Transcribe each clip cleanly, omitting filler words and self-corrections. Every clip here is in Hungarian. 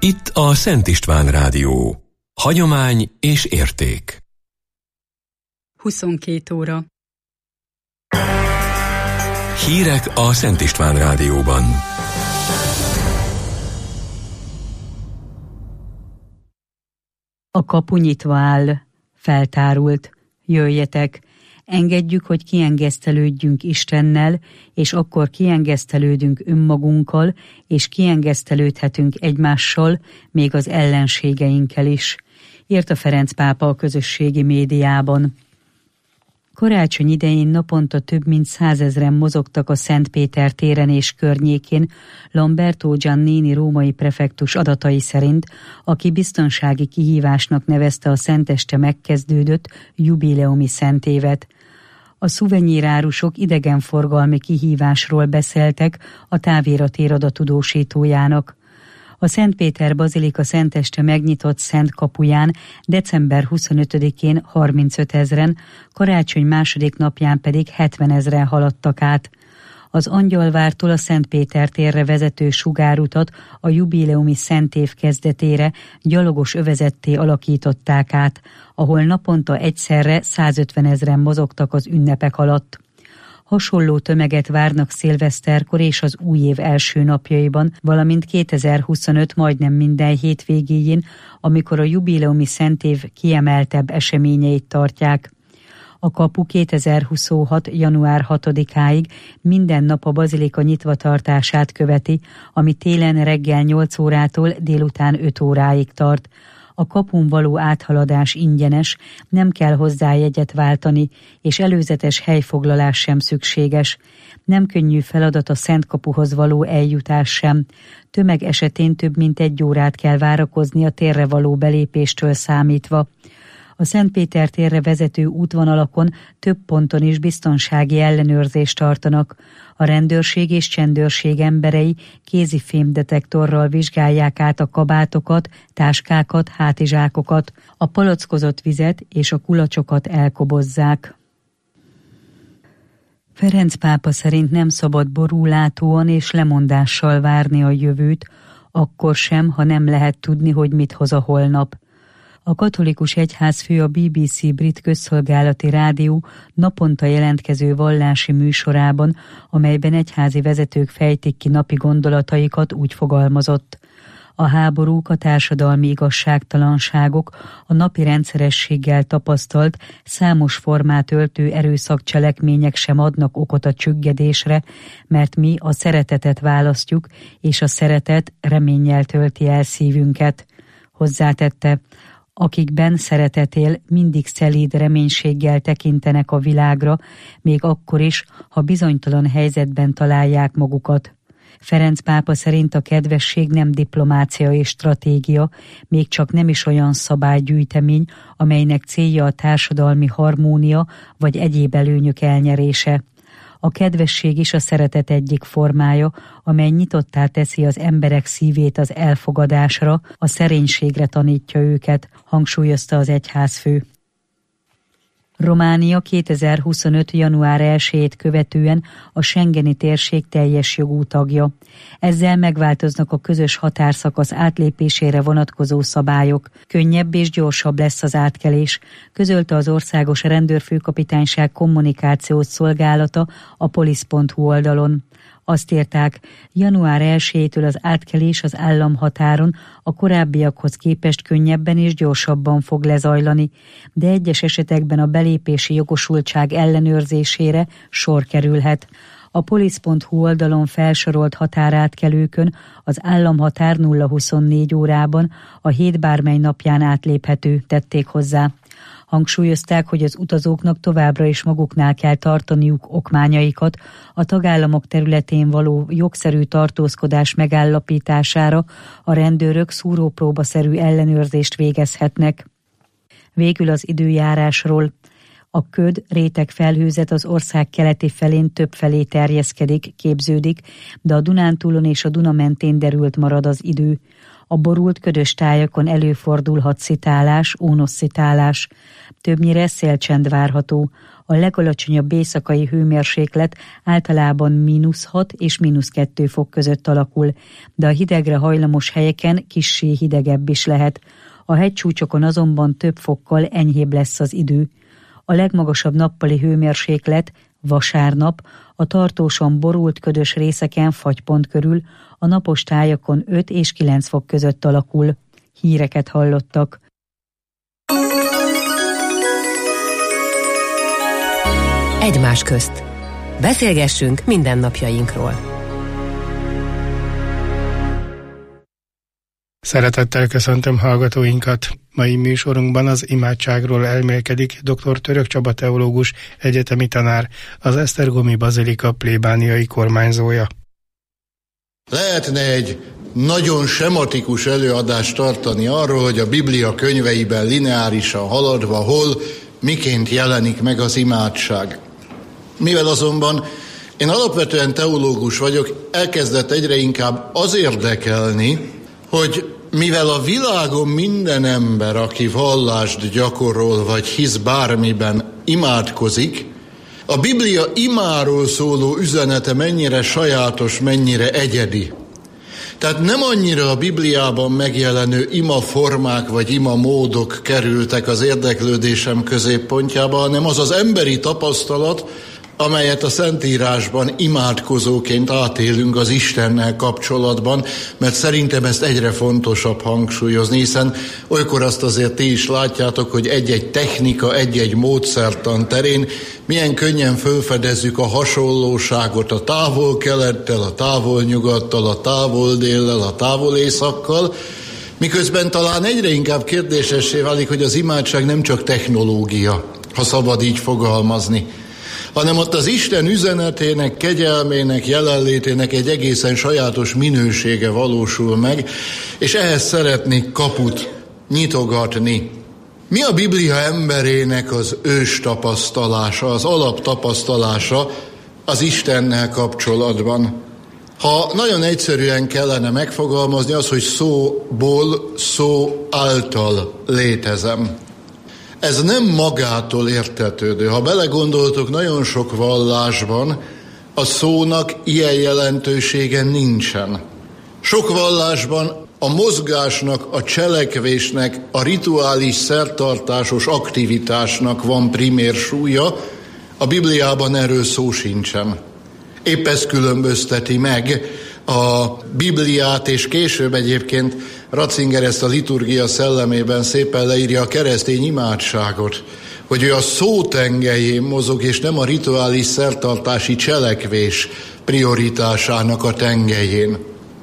Itt a Szent István Rádió. Hagyomány és érték. 22 óra. Hírek a Szent István Rádióban. A kapu nyitva áll, feltárult. Jöjjetek, engedjük, hogy kiengesztelődjünk Istennel, és akkor kiengesztelődünk önmagunkkal, és kiengesztelődhetünk egymással, még az ellenségeinkkel is, írta Ferenc pápa a közösségi médiában. Karácsony idején naponta több mint 100 000-en mozogtak a Szent Péter téren és környékén, Lamberto Giannini római prefektus adatai szerint, aki biztonsági kihívásnak nevezte a szenteste megkezdődött jubileumi szentévet. A szuvenyírárusok idegenforgalmi kihívásról beszéltek a táviratiroda tudósítójának. A Szent Péter Bazilika szenteste megnyitott Szent kapuján december 25-én 35 000-en, karácsony második napján pedig 70 000-en haladtak át. Az Angyalvártól a Szent Péter térre vezető sugárutat a jubileumi szentév kezdetére gyalogos övezetté alakították át, ahol naponta egyszerre 150 000-en mozogtak az ünnepek alatt. Hasonló tömeget várnak szilveszterkor és az új év első napjaiban, valamint 2025 majdnem minden hétvégéjén, amikor a jubileumi szentév kiemeltebb eseményeit tartják. A kapu 2026. január 6-áig minden nap a bazilika nyitvatartását követi, ami télen reggel 8 órától délután 5 óráig tart. A kapun való áthaladás ingyenes, nem kell hozzá jegyet váltani, és előzetes helyfoglalás sem szükséges. Nem könnyű feladat a Szent Kapuhoz való eljutás sem. Tömeg esetén több mint 1 órát kell várakozni a térre való belépéstől számítva. A Szent Péter térre vezető útvonalakon több ponton is biztonsági ellenőrzést tartanak. A rendőrség és csendőrség emberei kézi fémdetektorral vizsgálják át a kabátokat, táskákat, hátizsákokat, a palackozott vizet és a kulacsokat elkobozzák. Ferenc pápa szerint nem szabad borúlátóan és lemondással várni a jövőt, akkor sem, ha nem lehet tudni, hogy mit hoz a holnap. A katolikus egyházfő a BBC brit közszolgálati rádió naponta jelentkező vallási műsorában, amelyben egyházi vezetők fejtik ki napi gondolataikat, úgy fogalmazott. A háborúk, a társadalmi igazságtalanságok, a napi rendszerességgel tapasztalt, számos formát öltő erőszakcselekmények sem adnak okot a csüggedésre, mert mi a szeretetet választjuk, és a szeretet reménnyel tölti el szívünket. Hozzátette, akikben szeretet él, mindig szelíd reménységgel tekintenek a világra, még akkor is, ha bizonytalan helyzetben találják magukat. Ferenc pápa szerint a kedvesség nem diplomácia és stratégia, még csak nem is olyan szabálygyűjtemény, amelynek célja a társadalmi harmónia vagy egyéb előnyök elnyerése. A kedvesség is a szeretet egyik formája, amely nyitottá teszi az emberek szívét az elfogadásra, a szerénységre tanítja őket, hangsúlyozta az egyházfő. Románia 2025. január 1-ét követően a schengeni térség teljes jogú tagja. Ezzel megváltoznak a közös határszakasz átlépésére vonatkozó szabályok. Könnyebb és gyorsabb lesz az átkelés, közölte az Országos Rendőrfőkapitányság kommunikációs szolgálata a polisz.hu oldalon. Azt írták, január 1-től az átkelés az államhatáron a korábbiakhoz képest könnyebben és gyorsabban fog lezajlani, de egyes esetekben a belépési jogosultság ellenőrzésére sor kerülhet. A polisz.hu oldalon felsorolt határátkelőkön az államhatár 0-24 órában, a hét bármely napján átléphető, tették hozzá. Hangsúlyozták, hogy az utazóknak továbbra is maguknál kell tartaniuk okmányaikat, a tagállamok területén való jogszerű tartózkodás megállapítására a rendőrök szúrópróbaszerű ellenőrzést végezhetnek. Végül az időjárásról. A köd rétegfelhőzet az ország keleti felén többfelé terjeszkedik, képződik, de a Dunántúlon és a Duna mentén derült marad az idő. A borult ködös tájakon előfordulhat szitálás, ónosszitálás. Többnyire szélcsend várható. A legalacsonyabb éjszakai hőmérséklet általában -6 és -2 fok között alakul, de a hidegre hajlamos helyeken kissé hidegebb is lehet. A hegycsúcsokon azonban több fokkal enyhébb lesz az idő. A legmagasabb nappali hőmérséklet vasárnap a tartósan borult ködös részeken fagypont körül, a napos tájakon 5 és 9 fok között alakul. Híreket hallottak. Egymás közt. Beszélgessünk mindennapjainkról. Szeretettel köszöntöm hallgatóinkat. Mai műsorunkban az imádságról elmélkedik dr. Török Csaba teológus, egyetemi tanár, az Esztergomi Bazilika plébániai kormányzója. Lehetne egy nagyon sematikus előadást tartani arról, hogy a Biblia könyveiben lineárisan haladva hol, miként jelenik meg az imádság. Mivel azonban én alapvetően teológus vagyok, elkezdett egyre inkább az érdekelni, hogy mivel a világon minden ember, aki vallást gyakorol, vagy hisz bármiben, imádkozik, a Biblia imáról szóló üzenete mennyire sajátos, mennyire egyedi. Tehát nem annyira a Bibliában megjelenő imaformák vagy imamódok kerültek az érdeklődésem középpontjába, hanem az az emberi tapasztalat, amelyet a Szentírásban imádkozóként átélünk az Istennel kapcsolatban, mert szerintem ezt egyre fontosabb hangsúlyozni, hiszen olykor azt azért ti is látjátok, hogy egy-egy technika, egy-egy módszertan terén milyen könnyen felfedezzük a hasonlóságot a távol-kelettel, a távol-nyugattal, a távol-déllel, a távol-északkal, miközben talán egyre inkább kérdésessé válik, hogy az imádság nem csak technológia, ha szabad így fogalmazni, hanem ott az Isten üzenetének, kegyelmének, jelenlétének egy egészen sajátos minősége valósul meg, és ehhez szeretnék kaput nyitogatni. Mi a Biblia emberének az ős tapasztalása, az alaptapasztalása az Istennel kapcsolatban? Ha nagyon egyszerűen kellene megfogalmazni, az, hogy szóból szó által létezem. Ez nem magától értetődő. Ha belegondoltok, nagyon sok vallásban a szónak ilyen jelentősége nincsen. Sok vallásban a mozgásnak, a cselekvésnek, a rituális szertartásos aktivitásnak van primér súlya, a Bibliában erről szó sincsen. Épp ez különbözteti meg a Bibliát, és később egyébként Ratzinger ezt a liturgia szellemében szépen leírja a keresztény imádságot, hogy ő a szó tengelyén mozog, és nem a rituális szertartási cselekvés prioritásának a tengelyén.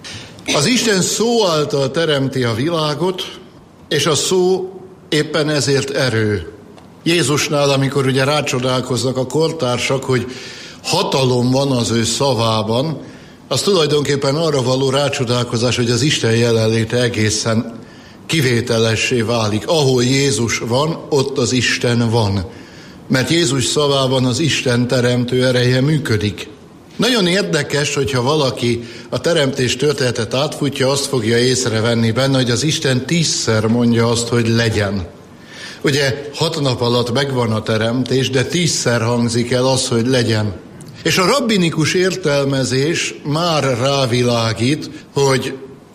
Az Isten szó által teremti a világot, és a szó éppen ezért erő. Jézusnál, amikor ugye rácsodálkoznak a kortársak, hogy hatalom van az ő szavában, az tulajdonképpen arra való rácsodálkozás, hogy az Isten jelenléte egészen kivételessé válik. Ahol Jézus van, ott az Isten van. Mert Jézus szavában az Isten teremtő ereje működik. Nagyon érdekes, hogyha valaki a teremtés történetet átfutja, azt fogja észrevenni benne, hogy az Isten 10-szer mondja azt, hogy legyen. Ugye 6 nap alatt megvan a teremtés, de 10-szer hangzik el az, hogy legyen. És a rabbinikus értelmezés már rávilágít, hogy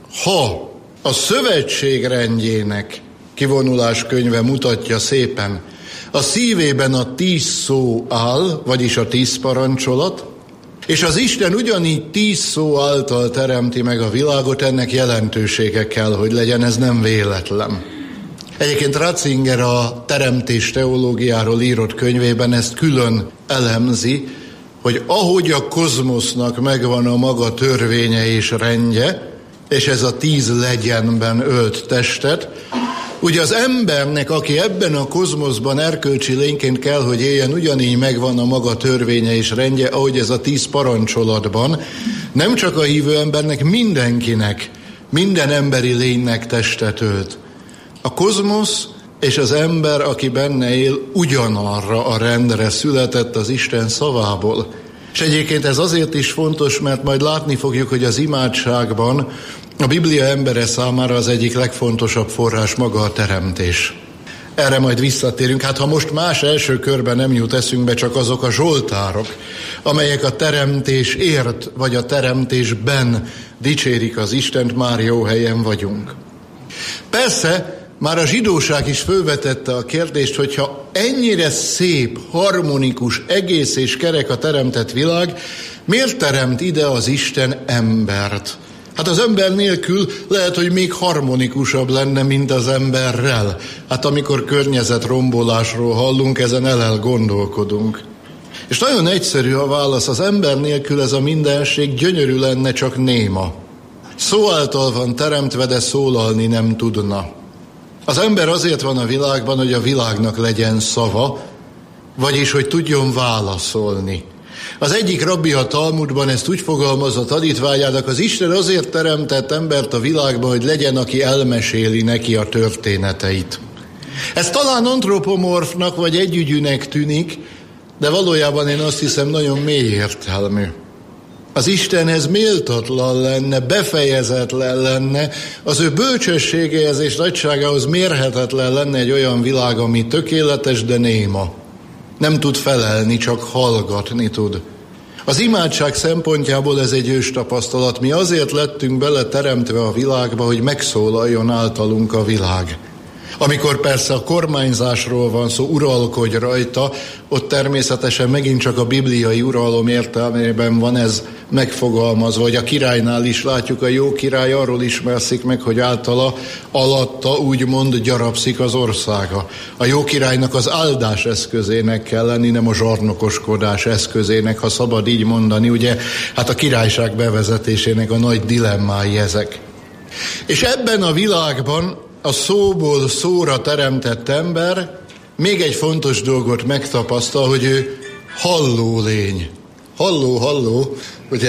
ha a szövetség rendjének kivonulás könyve mutatja szépen, a szívében a 10 szó áll, vagyis a 10 parancsolat, és az Isten ugyanígy 10 szó által teremti meg a világot, ennek jelentősége kell, hogy legyen, ez nem véletlen. Egyébként Ratzinger a teremtés teológiáról írott könyvében ezt külön elemzi, hogy ahogy a kozmosznak megvan a maga törvénye és rendje, és ez a 10 legyenben ölt testet, ugye az embernek, aki ebben a kozmoszban erkölcsi lényként kell, hogy éljen, ugyanígy megvan a maga törvénye és rendje, ahogy ez a 10 parancsolatban, nem csak a hívő embernek, mindenkinek, minden emberi lénynek testet ölt. A kozmosz és az ember, aki benne él, ugyanarra a rendre született az Isten szavából. És egyébként ez azért is fontos, mert majd látni fogjuk, hogy az imádságban a Biblia embere számára az egyik legfontosabb forrás maga a teremtés. Erre majd visszatérünk. Hát ha most más első körben nem jut eszünkbe, csak azok a zsoltárok, amelyek a teremtésért vagy a teremtésben dicsérik az Istent, már jó helyen vagyunk. Persze, már a zsidóság is fölvetette a kérdést, hogyha ennyire szép, harmonikus, egész és kerek a teremtett világ, miért teremt ide az Isten embert? Hát az ember nélkül lehet, hogy még harmonikusabb lenne, mint az emberrel. Hát amikor környezetrombolásról hallunk, ezen elgondolkodunk. És nagyon egyszerű a válasz, az ember nélkül ez a mindenség gyönyörű lenne, csak néma. Szó által van teremtve, de szólalni nem tudna. Az ember azért van a világban, hogy a világnak legyen szava, vagyis, hogy tudjon válaszolni. Az egyik rabbi a Talmudban ezt úgy fogalmazott tanítványának, az Isten azért teremtett embert a világban, hogy legyen, aki elmeséli neki a történeteit. Ez talán antropomorfnak vagy együgyűnek tűnik, de valójában én azt hiszem nagyon mély értelmű. Az Istenhez méltatlan lenne, befejezetlen lenne, az ő bölcsességéhez és nagyságához mérhetetlen lenne egy olyan világ, ami tökéletes, de néma. Nem tud felelni, csak hallgatni tud. Az imádság szempontjából ez egy ős tapasztalat. Mi azért lettünk beleteremtve a világba, hogy megszólaljon általunk a világ. Amikor persze a kormányzásról van szó, uralkodj rajta, ott természetesen megint csak a bibliai uralom értelmében van ez megfogalmazva, hogy a királynál is látjuk, a jó király arról ismerszik meg, hogy általa, alatta úgymond gyarapszik az országa. A jó királynak az áldás eszközének kell lenni, nem a zsarnokoskodás eszközének, ha szabad így mondani, ugye, hát a királyság bevezetésének a nagy dilemmái ezek. És ebben a világban a szóból szóra teremtett ember még egy fontos dolgot megtapasztal, hogy ő halló lény. Halló, ugye?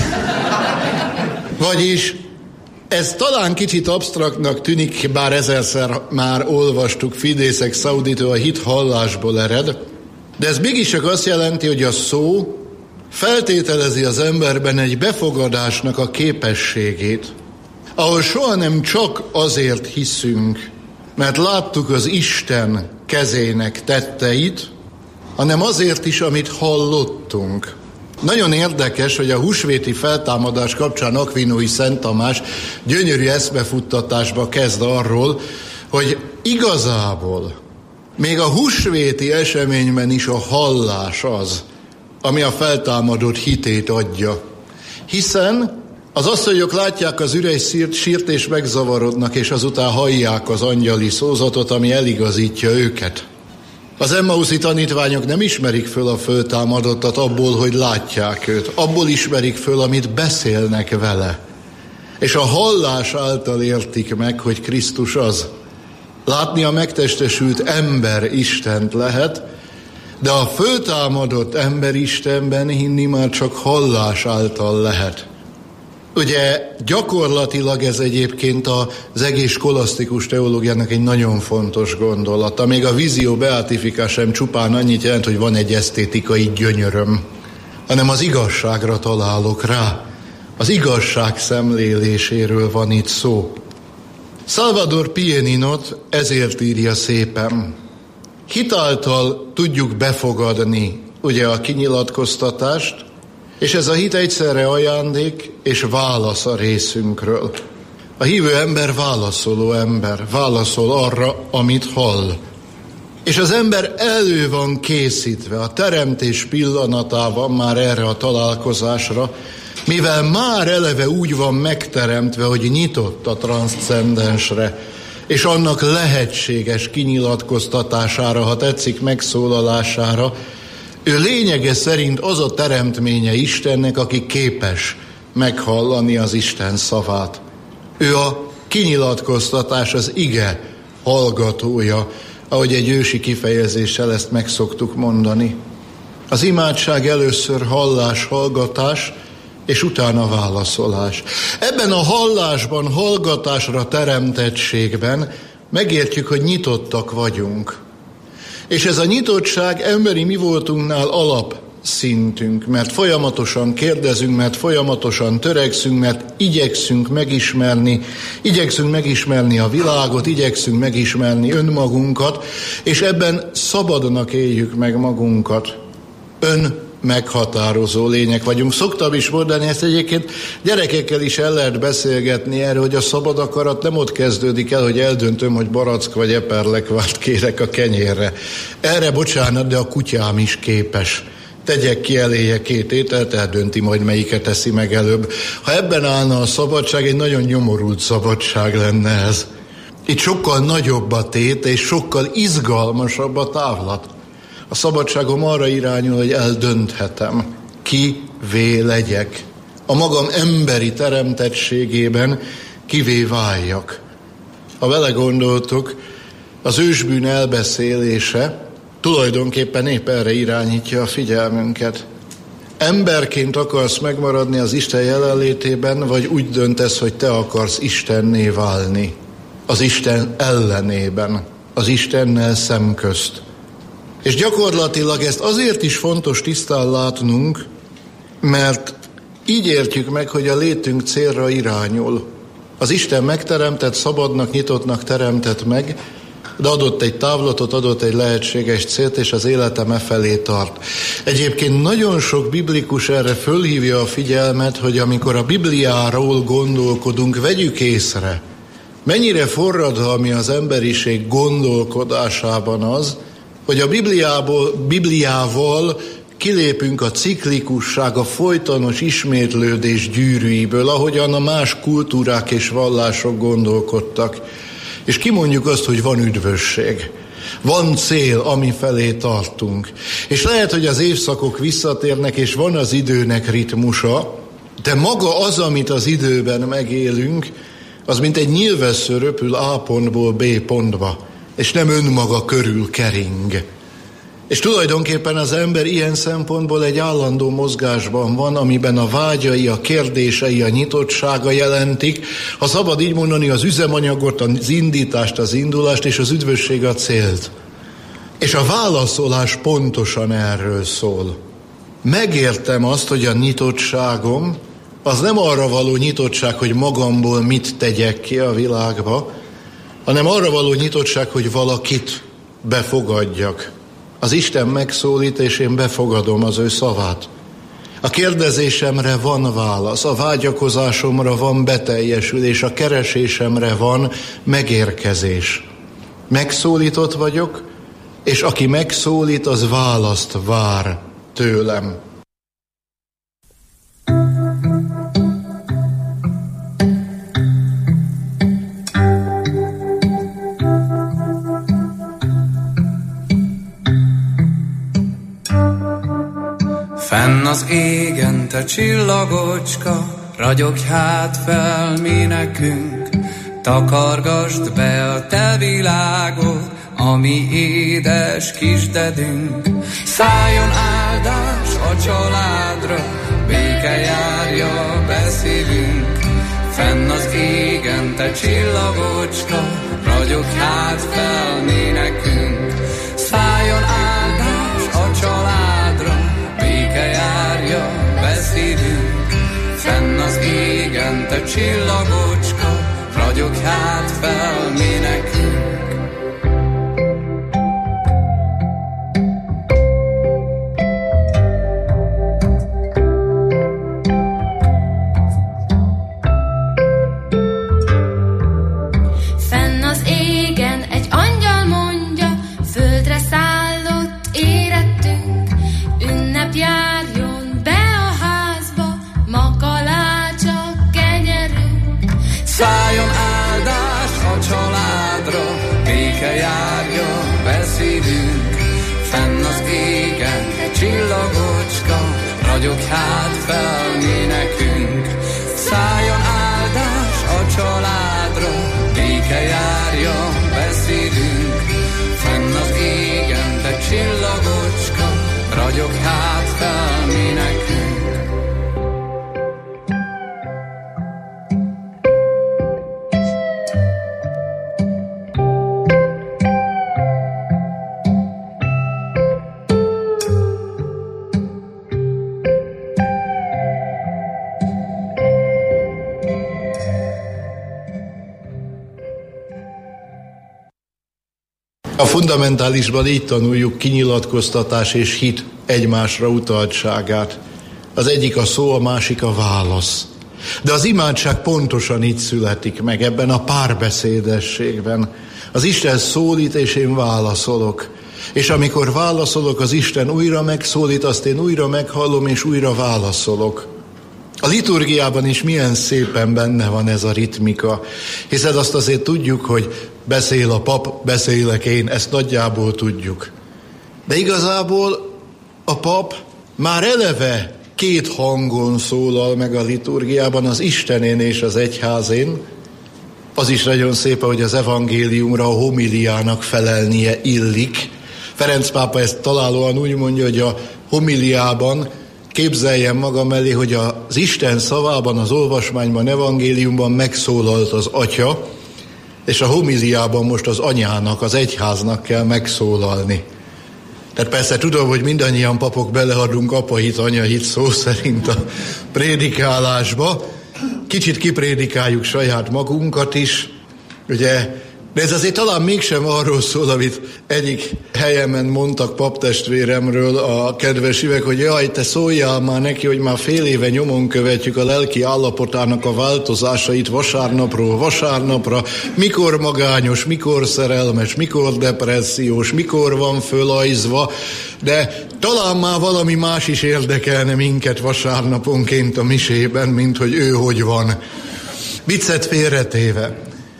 Vagyis ez talán kicsit absztraktnak tűnik, bár ezerszer már olvastuk, Fides ex audito, a hit hallásból ered, de ez mégiscsak azt jelenti, hogy a szó feltételezi az emberben egy befogadásnak a képességét, ahol soha nem csak azért hiszünk, mert láttuk az Isten kezének tetteit, hanem azért is, amit hallottunk. Nagyon érdekes, hogy a húsvéti feltámadás kapcsán Akvinói Szent Tamás gyönyörű eszmefuttatásba kezd arról, hogy igazából még a húsvéti eseményben is a hallás az, ami a feltámadott hitét adja. Hiszen az asszonyok látják az üres sírt és megzavarodnak, és azután hallják az angyali szózatot, ami eligazítja őket. Az emmauszi tanítványok nem ismerik föl a föltámadottat abból, hogy látják őt. Abból ismerik föl, amit beszélnek vele. És a hallás által értik meg, hogy Krisztus az. Látni a megtestesült ember Istent lehet, de a föltámadott ember Istenben hinni már csak hallás által lehet. Ugye gyakorlatilag ez egyébként az egész skolasztikus teológiának egy nagyon fontos gondolata. Még a visio beatifica sem csupán annyit jelent, hogy van egy esztétikai gyönyöröm, hanem az igazságra találok rá. Az igazság szemléléséről van itt szó. Salvador Pieninot ezért írja szépen. Hitáltal tudjuk befogadni ugye a kinyilatkoztatást, és ez a hit egyszerre ajándék és válasz a részünkről. A hívő ember válaszoló ember, válaszol arra, amit hall. És az ember elő van készítve a teremtés pillanatában már erre a találkozásra, mivel már eleve úgy van megteremtve, hogy nyitott a transzcendensre, és annak lehetséges kinyilatkoztatására, ha tetszik, megszólalására, ő lényege szerint az a teremtménye Istennek, aki képes meghallani az Isten szavát. Ő a kinyilatkoztatás, az ige hallgatója, ahogy egy ősi kifejezéssel ezt meg szoktuk mondani. Az imádság először hallás, hallgatás, és utána válaszolás. Ebben a hallásban, hallgatásra teremtettségben megértjük, hogy nyitottak vagyunk. És ez a nyitottság emberi mi voltunknál alapszintünk, mert folyamatosan kérdezünk, mert folyamatosan törekszünk, mert igyekszünk megismerni a világot, igyekszünk megismerni önmagunkat, és ebben szabadnak éljük meg magunkat. Meghatározó lények vagyunk. Szoktam is mondani ezt egyébként, gyerekekkel is el lehet beszélgetni erről, hogy a szabad akarat nem ott kezdődik el, hogy eldöntöm, hogy barack vagy eperlekvárt kérek a kenyérre. Erre bocsánat, de a kutyám is képes. Tegyek ki eléje 2 ételt, eldönti majd melyiket eszi meg előbb. Ha ebben állna a szabadság, egy nagyon nyomorult szabadság lenne ez. Itt sokkal nagyobb a tét, és sokkal izgalmasabb a távlat. A szabadságom arra irányul, hogy eldönthetem, kivé legyek. A magam emberi teremtettségében kivé váljak. Ha vele gondoltok, az ősbűn elbeszélése tulajdonképpen épp erre irányítja a figyelmünket. Emberként akarsz megmaradni az Isten jelenlétében, vagy úgy döntesz, hogy te akarsz Istenné válni? Az Isten ellenében, az Istennel szemközt. És gyakorlatilag ezt azért is fontos tisztán látnunk, mert így értjük meg, hogy a létünk célra irányul. Az Isten megteremtett, szabadnak, nyitottnak teremtett meg, de adott egy távlatot, adott egy lehetséges célt, és az életem felé tart. Egyébként nagyon sok biblikus erre fölhívja a figyelmet, hogy amikor a Bibliáról gondolkodunk, vegyük észre, mennyire forradalmi az emberiség gondolkodásában az, hogy a Bibliával kilépünk a ciklikusság, a folytonos ismétlődés gyűrűiből, ahogyan a más kultúrák és vallások gondolkodtak. És kimondjuk azt, hogy van üdvösség, van cél, ami felé tartunk. És lehet, hogy az évszakok visszatérnek, és van az időnek ritmusa, de maga az, amit az időben megélünk, az mint egy nyilvessző röpül A pontból B pontba, és nem önmaga körül kering. És tulajdonképpen az ember ilyen szempontból egy állandó mozgásban van, amiben a vágyai, a kérdései, a nyitottsága jelentik, ha szabad így mondani, az üzemanyagot, az indítást, az indulást, és az üdvösség a célt. És a válaszolás pontosan erről szól. Megértem azt, hogy a nyitottságom az nem arra való nyitottság, hogy magamból mit tegyek ki a világba, hanem arra való nyitottság, hogy valakit befogadjak. Az Isten megszólít, és én befogadom az ő szavát. A kérdezésemre van válasz, a vágyakozásomra van beteljesülés, a keresésemre van megérkezés. Megszólított vagyok, és aki megszólít, az választ vár tőlem. Fenn az égen te csillagocska, ragyogj hát fel mi nekünk, takargasd be a te világod, a mi édes kisdedünk. Szálljon áldás a családra, béke járja be szívünk. Fenn az égen te csillagocska, ragyogj hát fel mi nekünk. Szálljon áldás a családra, béke járja be szívünk. Fenn az égen te csillagocska, ragyogj hát fel mi nekünk. Fenn az égen egy angyal mondja, földre szállott érettünk, ünnep járjon be a házba, ma kalácsa kenyerünk. Szálljon áldás a családra, béke járja be szívünk. Fenn az égen egy csillagocska, ragyogj hát fel mi nekünk. Szálljon áldás a családra, béke járja be szívünk. Fenn az égen te csillagocska, ragyogj hát fel mi nekünk. A fundamentálisban így tanuljuk kinyilatkoztatás és hit egymásra utaltságát. Az egyik a szó, a másik a válasz. De az imádság pontosan így születik meg, ebben a párbeszédességben. Az Isten szólít, és én válaszolok. És amikor válaszolok, az Isten újra megszólít, azt én újra meghallom, és újra válaszolok. A liturgiában is milyen szépen benne van ez a ritmika, hiszen azt azért tudjuk, hogy beszél a pap, beszélek én, ezt nagyjából tudjuk. De igazából a pap már eleve két hangon szólal meg a liturgiában, az Istenén és az egyházén. Az is nagyon szép, hogy az evangéliumra, a homiliának felelnie illik. Ferenc pápa ezt találóan úgy mondja, hogy a homiliában képzeljem magam elé, hogy az Isten szavában, az olvasmányban, evangéliumban megszólalt az Atya, és a homiliában most az anyának, az egyháznak kell megszólalni. Tehát persze tudom, hogy mindannyian papok beleadunk apahit, anyahit szó szerint a prédikálásba. Kicsit kiprédikáljuk saját magunkat is, ugye, de ez azért talán mégsem arról szól, amit egyik helyemen mondtak paptestvéremről a kedves ivek, hogy jaj, te szóljál már neki, hogy már fél éve nyomon követjük a lelki állapotának a változásait vasárnapról vasárnapra, mikor magányos, mikor szerelmes, mikor depressziós, mikor van fölajzva, de talán már valami más is érdekelne minket vasárnaponként a misében, mint hogy ő hogy van. Viccet félretéve.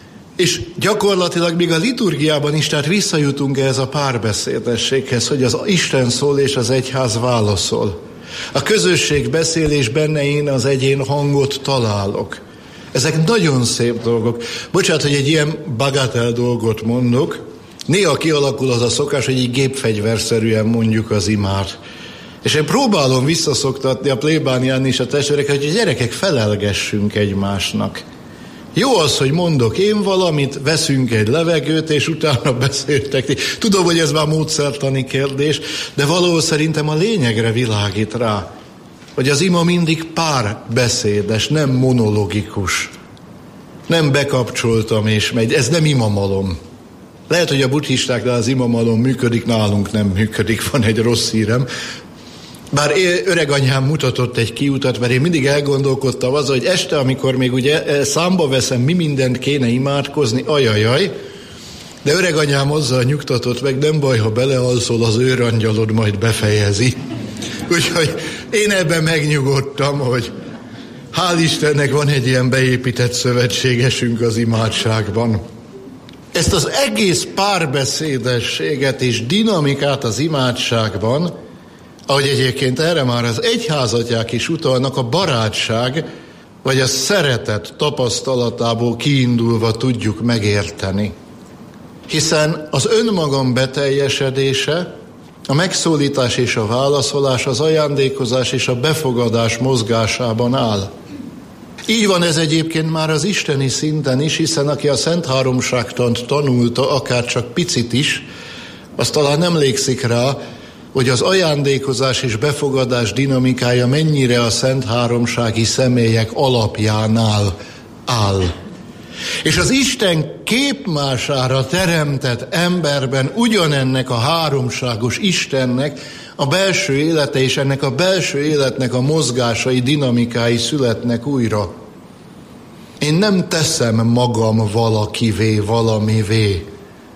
És gyakorlatilag még a liturgiában is, tehát visszajutunk ehhez a párbeszédességhez, hogy az Isten szól és az egyház válaszol. A közösség beszél, és benne én az egyén hangot találok. Ezek nagyon szép dolgok. Bocsánat, hogy egy ilyen bagatel dolgot mondok. Néha kialakul az a szokás, hogy így gépfegyverszerűen mondjuk az imát. És én próbálom visszaszoktatni a plébánián is a testvéreket, hogy a gyerekek felelgessünk egymásnak. Jó az, hogy mondok én valamit, veszünk egy levegőt, és utána beszéltek ti. Tudom, hogy ez már módszertani kérdés, de valahol szerintem a lényegre világít rá, hogy az ima mindig párbeszédes, nem monologikus. Nem bekapcsoltam és megy, ez nem imamalom. Lehet, hogy a buddhistáknál az imamalom működik, nálunk nem működik, van egy rossz hírem. Bár öreganyám mutatott egy kiutat, mert én mindig elgondolkodtam az, hogy este, amikor még ugye számba veszem, mi mindent kéne imádkozni, ajajaj, de öreganyám azzal nyugtatott meg, nem baj, ha belealszol, az őrangyalod majd befejezi. Úgyhogy én ebben megnyugodtam, hogy hál' Istennek van egy ilyen beépített szövetségesünk az imádságban. Ezt az egész párbeszédességet és dinamikát az imádságban, ahogy egyébként erre már az egyházatják is utalnak, a barátság vagy a szeretet tapasztalatából kiindulva tudjuk megérteni. Hiszen az önmagam beteljesedése, a megszólítás és a válaszolás, az ajándékozás és a befogadás mozgásában áll. Így van ez egyébként már az isteni szinten is, hiszen aki a Szent Háromságtant tanulta, akár csak picit is, az talán emlékszik rá, hogy az ajándékozás és befogadás dinamikája mennyire a Szent Háromsági személyek alapjánál áll. És az Isten képmására teremtett emberben ugyanennek a háromságos Istennek a belső élete és ennek a belső életnek a mozgásai, dinamikái születnek újra. Én nem teszem magam valakivé, valamivé.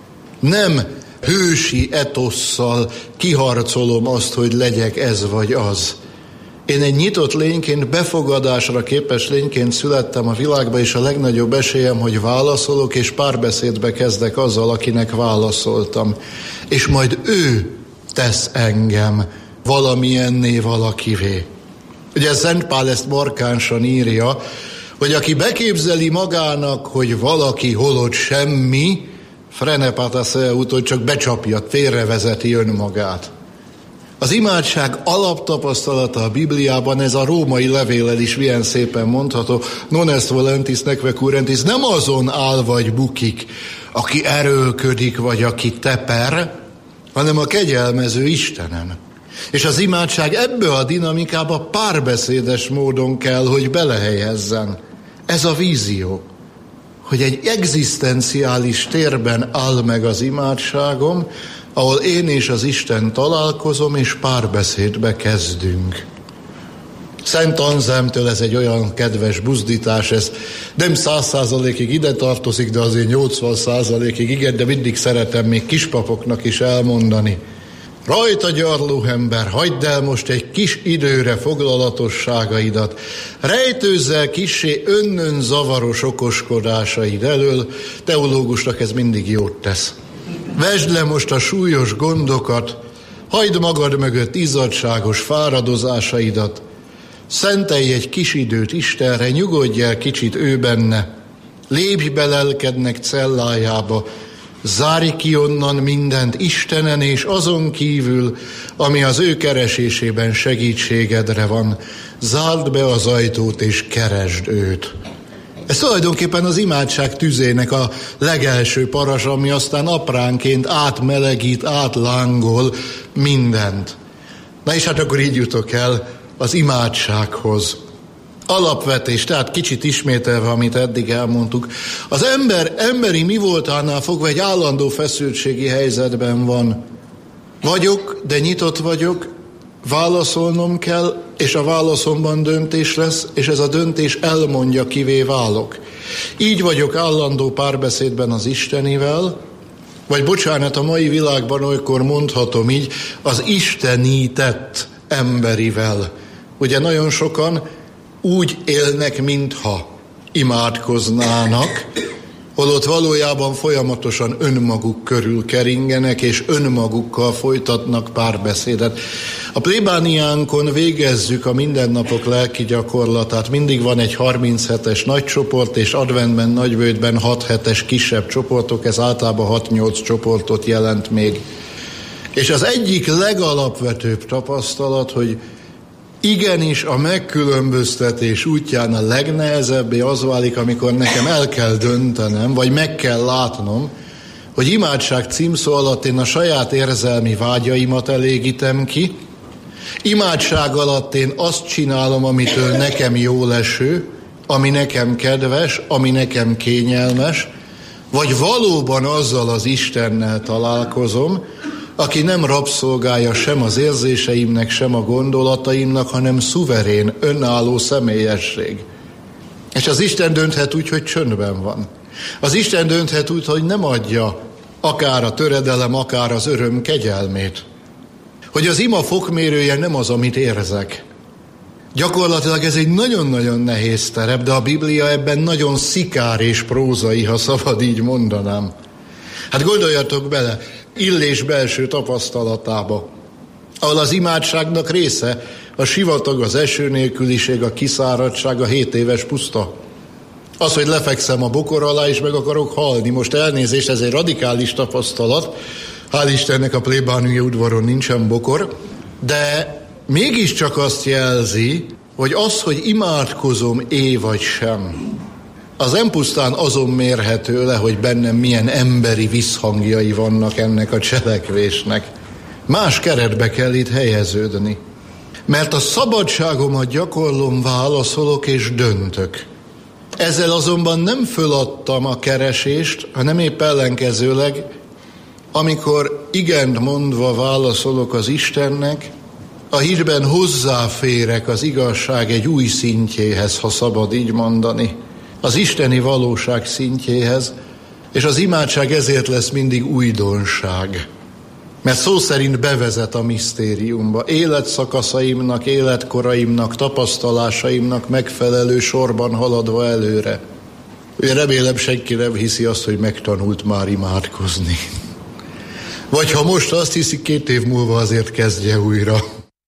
Nem hősi etosszal kiharcolom azt, hogy legyek ez vagy az. Én egy nyitott lényként, befogadásra képes lényként születtem a világba, és a legnagyobb esélyem, hogy válaszolok, és párbeszédbe kezdek azzal, akinek válaszoltam. És majd ő tesz engem valamilyenné, valakivé. Ugye Szent Pál ezt markánsan írja, hogy aki beképzeli magának, hogy valaki holott semmi, frenepatase úton csak becsapja, félrevezeti önmagát. Az imádság alaptapasztalata a Bibliában, ez a római levéllel is milyen szépen mondható, non est volentis neque curentis, nem azon áll vagy bukik, aki erőlködik, vagy aki teper, hanem a kegyelmező Istenen. És az imádság ebbe a dinamikába párbeszédes módon kell, hogy belehelyezzen. Ez a vízió. hogy egy egzisztenciális térben áll meg az imádságom, ahol én és az Isten találkozom, és párbeszédbe kezdünk. Szent Anzelmtől ez egy olyan kedves buzdítás, ez nem 100%-ig ide tartozik, de azért 80%-ig igen, de mindig szeretem még kispapoknak is elmondani. Rajta gyarló ember, hagyd el most egy kis időre foglalatosságaidat, rejtőzz el kissé önnön zavaros okoskodásaid elől, teológusnak ez mindig jót tesz. Vesd le most a súlyos gondokat, hagyd magad mögött izzadságos fáradozásaidat, szentelj egy kis időt Istenre, nyugodj el kicsit ő benne, lépj be lelkednek cellájába, zárj ki onnan mindent Istenen és azon kívül, ami az ő keresésében segítségedre van. Zárd be az ajtót és keresd őt. Ez tulajdonképpen az imádság tüzének a legelső paras, ami aztán apránként átmelegít, átlángol mindent. Na és hát akkor így jutok el az imádsághoz. Alapvetés, tehát kicsit ismételve, amit eddig elmondtuk. Az emberi mi voltánál fogva egy állandó feszültségi helyzetben van. Vagyok, de nyitott vagyok, válaszolnom kell, és a válaszomban döntés lesz, és ez a döntés elmondja, kivé válok. Így vagyok állandó párbeszédben az Istenivel, vagy bocsánat, a mai világban olykor mondhatom így, az istenített emberivel. Ugye nagyon sokan úgy élnek, mintha imádkoznának, holott valójában folyamatosan önmaguk körül keringenek, és önmagukkal folytatnak párbeszédet. A plébániánkon végezzük a mindennapok lelki gyakorlatát. Mindig van egy 37-es nagy csoport, és adventben, nagybőjtben 6 hetes kisebb csoportok, ez általában 6-8 csoportot jelent még. És az egyik legalapvetőbb tapasztalat, hogy igenis a megkülönböztetés útján a legnehezebbé az válik, amikor nekem el kell döntenem, vagy meg kell látnom, hogy imádság címszó alatt én a saját érzelmi vágyaimat elégítem ki, imádság alatt én azt csinálom, amitől nekem jól eső, ami nekem kedves, ami nekem kényelmes, vagy valóban azzal az Istennel találkozom, aki nem rabszolgája sem az érzéseimnek, sem a gondolataimnak, hanem szuverén, önálló személyesség. És az Isten dönthet úgy, hogy csöndben van. Az Isten dönthet úgy, hogy nem adja akár a töredelem, akár az öröm kegyelmét. Hogy az ima fokmérője nem az, amit érzek. Gyakorlatilag ez egy nagyon-nagyon nehéz terep, de a Biblia ebben nagyon szikár és prózai, ha szabad így mondanám. Hát gondoljatok bele, Illés belső tapasztalatába, ahol az imádságnak része a sivatag, az eső nélküliség, a kiszáradtság, a 7 éves puszta. Az, hogy lefekszem a bokor alá, és meg akarok halni. Most elnézést, ez egy radikális tapasztalat. Hál' Istennek a plébániai udvaron nincsen bokor, de mégiscsak azt jelzi, hogy az, hogy imádkozom vagy sem, az nem pusztán azon mérhető le, hogy bennem milyen emberi visszhangjai vannak ennek a cselekvésnek. Más keretbe kell itt helyeződni. Mert a szabadságomat gyakorlom, válaszolok és döntök. Ezzel azonban nem föladtam a keresést, hanem épp ellenkezőleg, amikor igent mondva válaszolok az Istennek, a hitben hozzáférek az igazság egy új szintjéhez, ha szabad így mondani. Az isteni valóság szintjéhez, és az imádság ezért lesz mindig újdonság. Mert szó szerint bevezet a misztériumba. Életszakaszaimnak, életkoraimnak, tapasztalásaimnak megfelelő sorban haladva előre. Ugye remélem senki nem hiszi azt, hogy megtanult már imádkozni. Vagy ha most azt hiszi, 2 év múlva azért kezdje újra.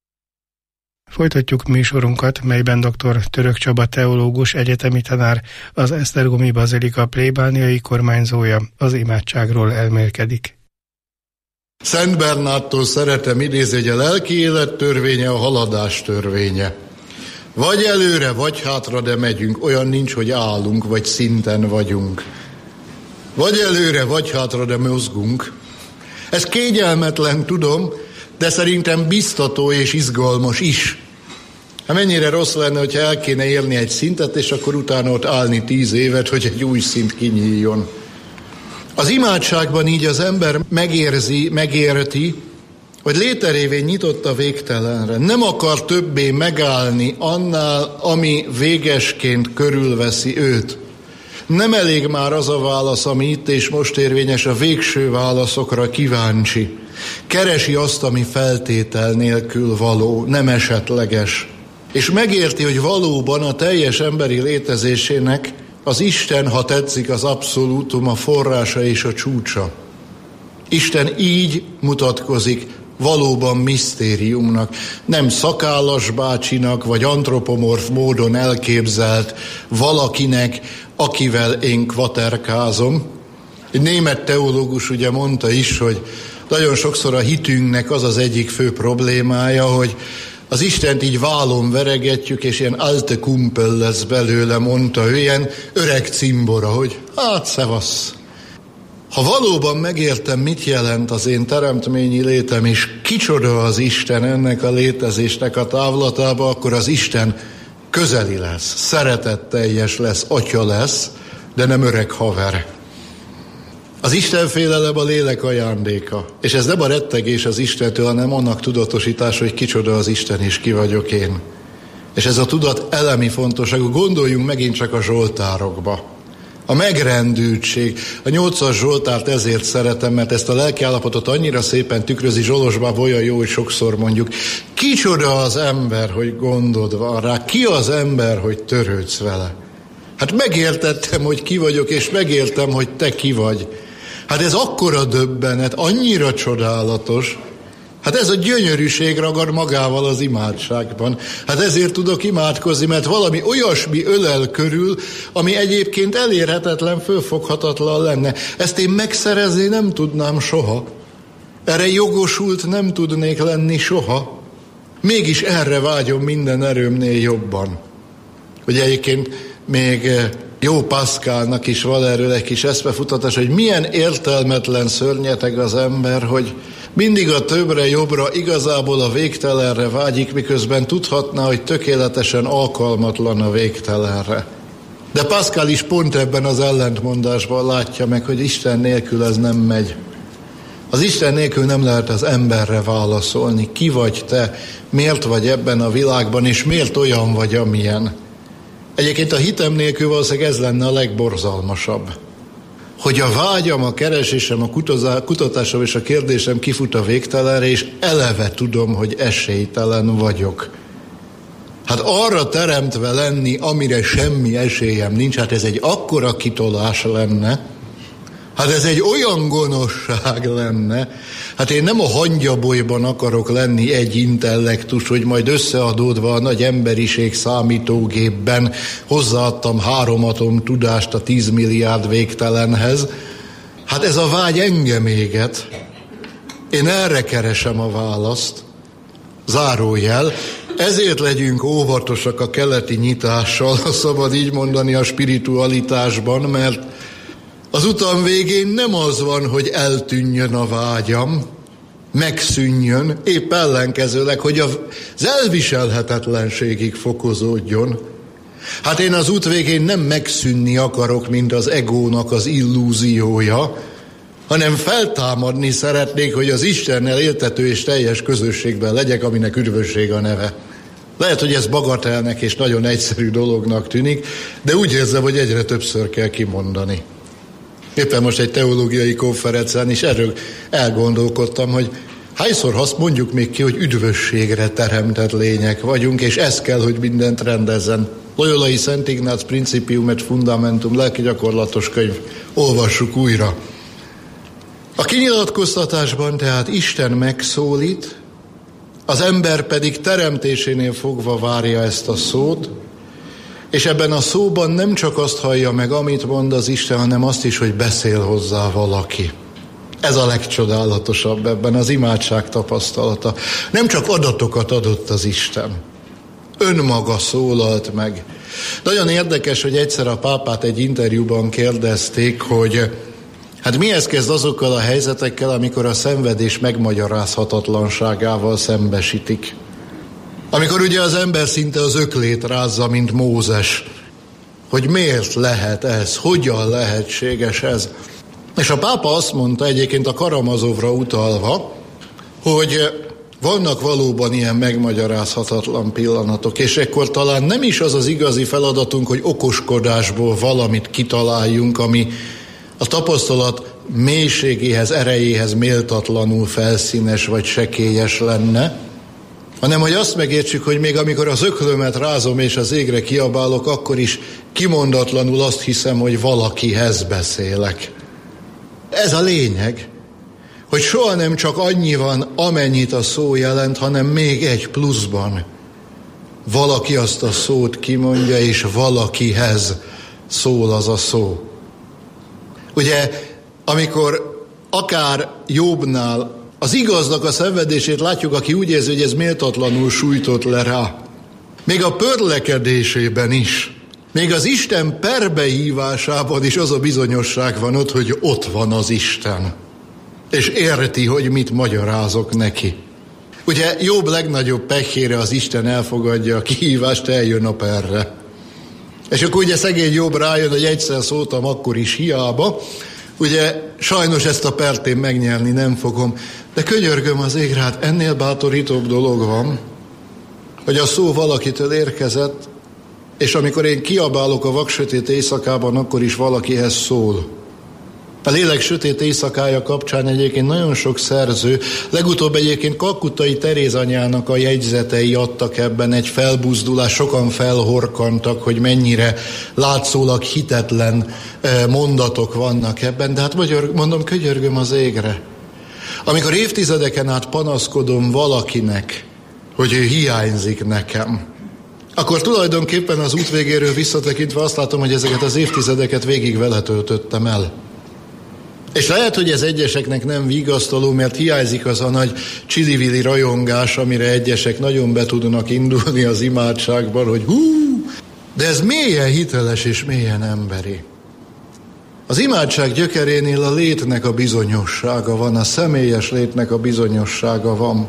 Folytatjuk műsorunkat, melyben dr. Török Csaba teológus, egyetemi tanár, az Esztergomi Bazilika plébániai kormányzója az imádságról elmélkedik. Szent Bernától szeretem idézni, hogy a lelki élet törvénye a haladás törvénye. Vagy előre, vagy hátra, de megyünk. Olyan nincs, hogy állunk, vagy szinten vagyunk. Vagy előre, vagy hátra, de mozgunk. Ez kényelmetlen, tudom, de szerintem biztató és izgalmas is. Hát mennyire rossz lenne, hogyha el kéne érni egy szintet, és akkor utána ott állni 10 évet, hogy egy új szint kinyíljon. Az imádságban így az ember megérti, hogy léterévén nyitott a végtelenre. Nem akar többé megállni annál, ami végesként körülveszi őt. Nem elég már az a válasz, ami itt és most érvényes, a végső válaszokra kíváncsi. Keresi azt, ami feltétel nélkül való, nem esetleges. És megérti, hogy valóban a teljes emberi létezésének az Isten, ha tetszik, az abszolútum, a forrása és a csúcsa. Isten így mutatkozik valóban misztériumnak, nem szakállas bácsinak, vagy antropomorf módon elképzelt valakinek, akivel én kvaterkázom. Egy német teológus ugye mondta is, hogy nagyon sokszor a hitünknek az az egyik fő problémája, hogy az Istent így vállon veregetjük, és ilyen alte Kumpel lesz belőle, mondta ő, ilyen öreg cimbora, hogy hát szevasz. Ha valóban megértem, mit jelent az én teremtményi létem, és kicsoda az Isten ennek a létezésnek a távlatába, akkor az Isten közeli lesz, szeretetteljes lesz, atya lesz, de nem öreg haver. Az Istenfélelem a lélek ajándéka, és ez nem a rettegés az Istentől, hanem annak tudatosítás, hogy kicsoda az Isten és ki vagyok én. És ez a tudat elemi fontosságú. Gondoljunk megint csak a zsoltárokba. A megrendültség. A 8-as Zsoltárt ezért szeretem, mert ezt a lelkiállapotot annyira szépen tükrözi Zsolosbában, olyan jó, hogy sokszor mondjuk. Kicsoda az ember, hogy gondod van rá? Ki az ember, hogy törődsz vele? Hát megértettem, hogy ki vagyok, és megértem, hogy te ki vagy. Hát ez akkora döbbenet, annyira csodálatos. Hát ez a gyönyörűség ragad magával az imádságban. Hát ezért tudok imádkozni, mert valami olyasmi ölel körül, ami egyébként elérhetetlen, fölfoghatatlan lenne. Ezt én megszerezni nem tudnám soha. Erre jogosult nem tudnék lenni soha. Mégis erre vágyom minden erőmnél jobban. Hogy egyébként még jó Pascalnak is van erről egy kis eszmefutatás, hogy milyen értelmetlen szörnyeteg az ember, hogy mindig a többre, jobbra, igazából a végtelenre vágyik, miközben tudhatná, hogy tökéletesen alkalmatlan a végtelenre. De Pascal is pont ebben az ellentmondásban látja meg, hogy Isten nélkül ez nem megy. Az Isten nélkül nem lehet az emberre válaszolni. Ki vagy te, miért vagy ebben a világban, és miért olyan vagy, amilyen. Egyébként a hitem nélkül valószínűleg ez lenne a legborzalmasabb. Hogy a vágyam, a keresésem, a kutatásom és a kérdésem kifut a végtelenre, és eleve tudom, hogy esélytelen vagyok. Hát arra teremtve lenni, amire semmi esélyem nincs, hát ez egy akkora kitolás lenne, hát ez egy olyan gonoszság lenne, hát én nem a hangyabolyban akarok lenni egy intellektus, hogy majd összeadódva a nagy emberiség számítógépben hozzáadtam 3 atom tudást a 10 milliárd végtelenhez. Hát ez a vágy engem éget. Én erre keresem a választ. Zárójel. Ezért legyünk óvatosak a keleti nyitással, ha szabad így mondani, a spiritualitásban, mert az utam végén nem az van, hogy eltűnjön a vágyam, megszűnjön, épp ellenkezőleg, hogy az elviselhetetlenségig fokozódjon. Hát én az út végén nem megszűnni akarok, mint az egónak az illúziója, hanem feltámadni szeretnék, hogy az Istennel éltető és teljes közösségben legyek, aminek üdvösség a neve. Lehet, hogy ez bagatelnek és nagyon egyszerű dolognak tűnik, de úgy érzem, hogy egyre többször kell kimondani. Éppen most egy teológiai konferencián is erről elgondolkodtam, hogy hányszor azt mondjuk még ki, hogy üdvösségre teremtett lények vagyunk, és ez kell, hogy mindent rendezzen. Loyolai Szent Ignác Principium et Fundamentum, lelki gyakorlatos könyv, olvassuk újra. A kinyilatkoztatásban tehát Isten megszólít, az ember pedig teremtésénél fogva várja ezt a szót, és ebben a szóban nem csak azt hallja meg, amit mond az Isten, hanem azt is, hogy beszél hozzá valaki. Ez a legcsodálatosabb ebben az imádság tapasztalata. Nem csak adatokat adott az Isten, önmaga szólalt meg. Nagyon érdekes, hogy egyszer a pápát egy interjúban kérdezték, hogy hát mihez kezd azokkal a helyzetekkel, amikor a szenvedés megmagyarázhatatlanságával szembesítik. Amikor ugye az ember szinte az öklét rázza, mint Mózes, hogy miért lehet ez, hogyan lehetséges ez. És a pápa azt mondta egyébként a Karamazovra utalva, hogy vannak valóban ilyen megmagyarázhatatlan pillanatok, és ekkor talán nem is az az igazi feladatunk, hogy okoskodásból valamit kitaláljunk, ami a tapasztalat mélységéhez, erejéhez méltatlanul felszínes vagy sekélyes lenne, hanem hogy azt megértsük, hogy még amikor az öklömet rázom és az égre kiabálok, akkor is kimondatlanul azt hiszem, hogy valakihez beszélek. Ez a lényeg, hogy soha nem csak annyi van, amennyit a szó jelent, hanem még egy pluszban. Valaki azt a szót kimondja, és valakihez szól az a szó. Ugye, amikor akár Jobbnál az igaznak a szenvedését látjuk, aki úgy érzi, hogy ez méltatlanul sújtott le rá. Még a pörlekedésében is, még az Isten perbehívásában is az a bizonyosság van ott, hogy ott van az Isten. És érti, hogy mit magyarázok neki. Ugye Jobb legnagyobb pehére az Isten elfogadja a kihívást, eljön a perre. És akkor ugye szegény Jobb rájön, hogy egyszer szóltam, akkor is hiába. Ugye sajnos ezt a pert én megnyerni nem fogom. De könyörgöm az égre, hát ennél bátorítóbb dolog van, hogy a szó valakitől érkezett, és amikor én kiabálok a vaksötét éjszakában, akkor is valakihez szól. A lélek sötét éjszakája kapcsán egyébként nagyon sok szerző, legutóbb egyébként Kalkuttai Teréz anyának a jegyzetei adtak ebben egy felbuzdulás, sokan felhorkantak, hogy mennyire látszólag hitetlen mondatok vannak ebben, de hát mondom, könyörgöm az égre. Amikor évtizedeken át panaszkodom valakinek, hogy ő hiányzik nekem, akkor tulajdonképpen az út végéről visszatekintve azt látom, hogy ezeket az évtizedeket végig vele töltöttem el. És lehet, hogy ez egyeseknek nem vigasztaló, mert hiányzik az a nagy csili-vili rajongás, amire egyesek nagyon be tudnak indulni az imádságban, hogy de ez mélyen hiteles és mélyen emberi. Az imádság gyökerénél a létnek a bizonyossága van, a személyes létnek a bizonyossága van.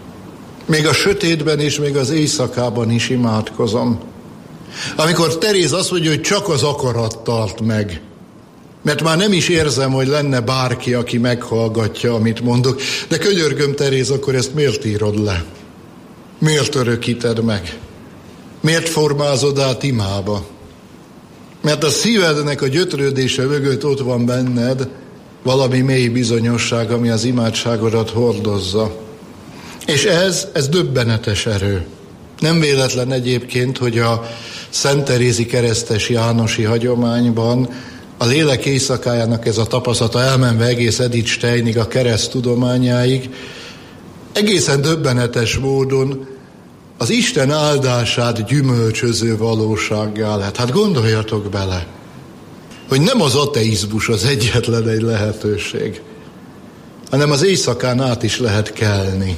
Még a sötétben és még az éjszakában is imádkozom. Amikor Teréz azt mondja, hogy csak az akarat tart meg, mert már nem is érzem, hogy lenne bárki, aki meghallgatja, amit mondok. De könyörgöm, Teréz, akkor ezt miért írod le? Miért örökíted meg? Miért formázod át imába? Mert a szívednek a gyötrődése mögött ott van benned valami mély bizonyosság, ami az imádságodat hordozza. És ez döbbenetes erő. Nem véletlen egyébként, hogy a Szent Terézi keresztes jánosi hagyományban a lélek éjszakájának ez a tapasztalata, elmenve egész Edith Steinig, a kereszt tudományáig, egészen döbbenetes módon az Isten áldását gyümölcsöző valósággá lett. Hát gondoljatok bele, hogy nem az ateizmus az egyetlen egy lehetőség, hanem az éjszakán át is lehet kelni.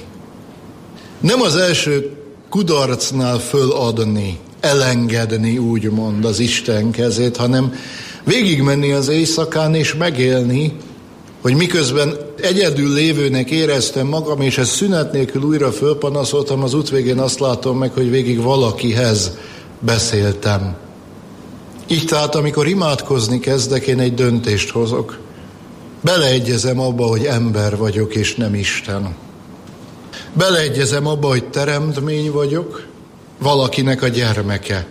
Nem az első kudarcnál föladni, elengedni úgymond az Isten kezét, hanem végigmenni az éjszakán és megélni, hogy miközben egyedül lévőnek éreztem magam, és ezt szünet nélkül újra fölpanaszoltam, az út végén azt látom meg, hogy végig valakihez beszéltem. Így tehát, amikor imádkozni kezdek, én egy döntést hozok. Beleegyezem abba, hogy ember vagyok, és nem Isten. Beleegyezem abba, hogy teremtmény vagyok, valakinek a gyermeke.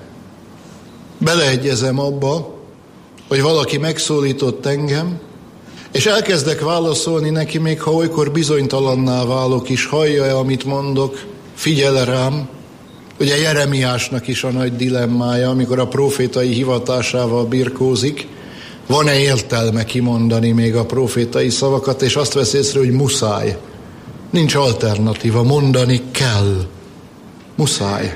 Beleegyezem abba, hogy valaki megszólított engem, és elkezdek válaszolni neki, még ha olykor bizonytalanná válok is, hallja-e, amit mondok, figyel rám. Ugye Jeremiásnak is a nagy dilemmája, amikor a profétai hivatásával birkózik, van-e értelme kimondani még a profétai szavakat, és azt vesz észre, hogy muszáj. Nincs alternatíva, mondani kell. Muszáj.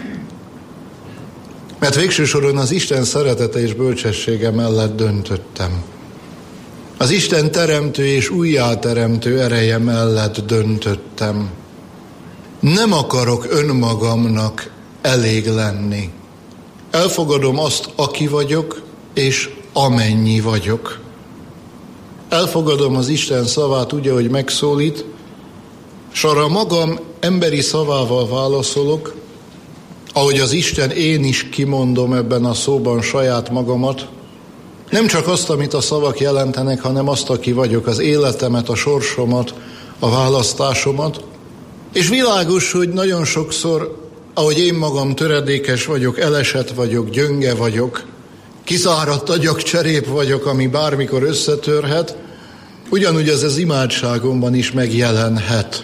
Mert végső soron az Isten szeretete és bölcsessége mellett döntöttem. Az Isten teremtő és újjáteremtő ereje mellett döntöttem. Nem akarok önmagamnak elég lenni. Elfogadom azt, aki vagyok, és amennyi vagyok. Elfogadom az Isten szavát úgy, ahogy megszólít, s arra magam emberi szavával válaszolok, ahogy az Isten, én is kimondom ebben a szóban saját magamat, nem csak azt, amit a szavak jelentenek, hanem azt, aki vagyok, az életemet, a sorsomat, a választásomat. És világos, hogy nagyon sokszor, ahogy én magam töredékes vagyok, elesett vagyok, gyönge vagyok, kiszáradt agyak cserép vagyok, ami bármikor összetörhet, ugyanúgy ez az imádságomban is megjelenhet.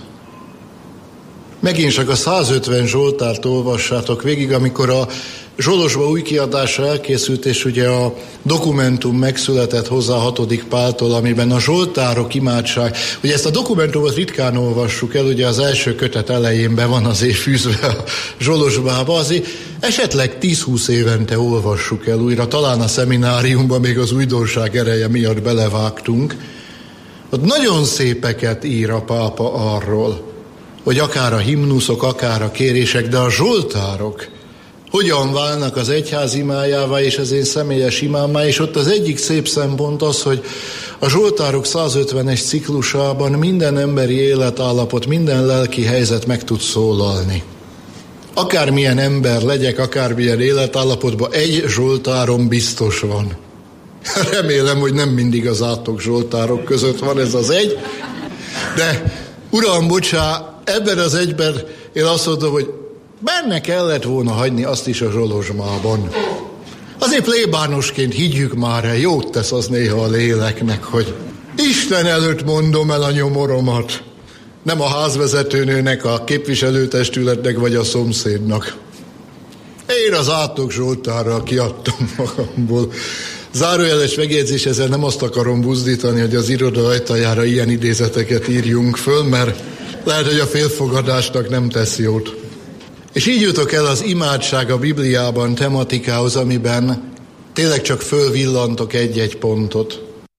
Megint csak a 150 Zsoltárt olvassátok végig, amikor a Zsolosba új kiadása elkészült, és ugye a dokumentum megszületett hozzá 6. Páltól, amiben a Zsoltárok imádság. Ugye ezt a dokumentumot ritkán olvassuk el, ugye az első kötet elején be van azért fűzve a Zsolosbába, azért esetleg 10-20 évente olvassuk el újra, talán a szemináriumban még az újdonság ereje miatt belevágtunk. Ott nagyon szépeket ír a pápa arról, hogy akár a himnuszok, akár a kérések, de a zsoltárok hogyan válnak az egyház imájává és az én személyes imámmá, és ott az egyik szép szempont az, hogy a zsoltárok 150-es ciklusában minden emberi életállapot, minden lelki helyzet meg tud szólalni. Akármilyen ember legyek, akármilyen életállapotban, egy zsoltárom biztos van. Remélem, hogy nem mindig az átok zsoltárok között van ez az egy, de Uram, bocsá, ebben az egyben én azt mondom, hogy benne kellett volna hagyni azt is a Zsolozsmában. Azért plébánosként higgyük már el, jót tesz az néha a léleknek, hogy Isten előtt mondom el a nyomoromat, nem a házvezetőnőnek, a képviselőtestületnek vagy a szomszédnak. Én az átok Zsoltárral kiadtam magamból. Zárójeles megjegyzés, ezzel nem azt akarom buzdítani, hogy az iroda ajtajára ilyen idézeteket írjunk föl, mert lehet, hogy a félfogadásnak nem tesz jót. És így jutok el az imádság a Bibliában tematikához, amiben tényleg csak fölvillantok egy-egy pontot.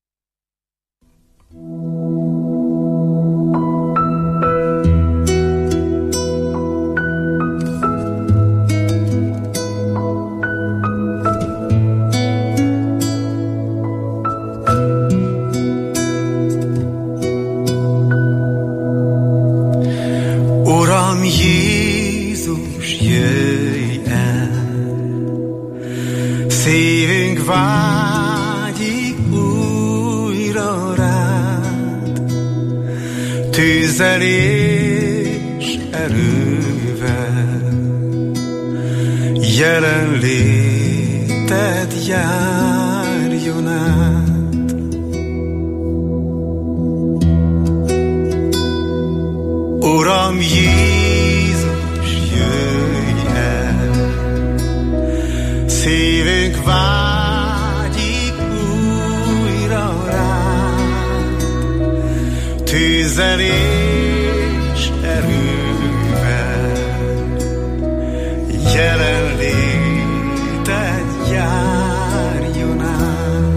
Tűzzel és erővel, jelenléted járjon át. Uram Jézus, jöjj el, szívünk vágyik újra rád. Tűzzel és erővel, jelenléted járjon át.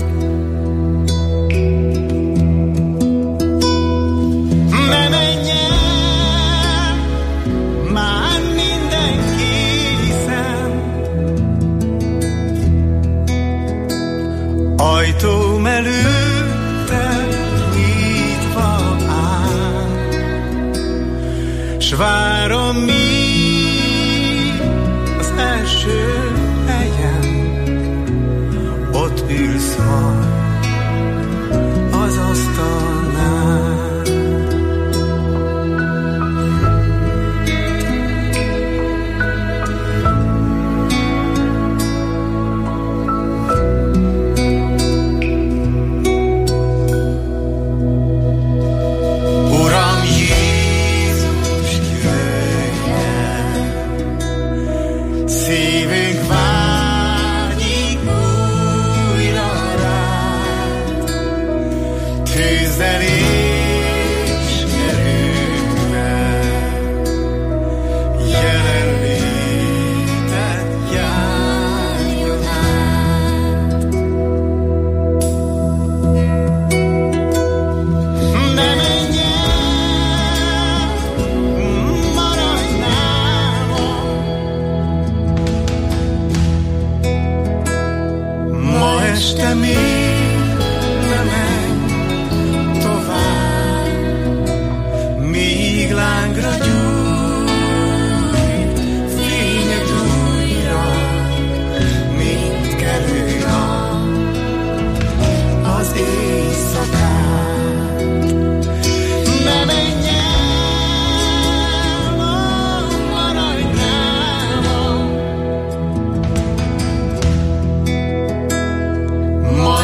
Ne menj el, már mindenki szent, ajtóm előtted nyitva áll, s várom még az első helyen, ott ülsz majd az asztalnál. Uram Jézus, jöjj el, szívünk vágyik újra rád. Tűzzel és erővel, jelenléted járjon át. Ne menj el, maradj nálam, ma este még ne menj tovább.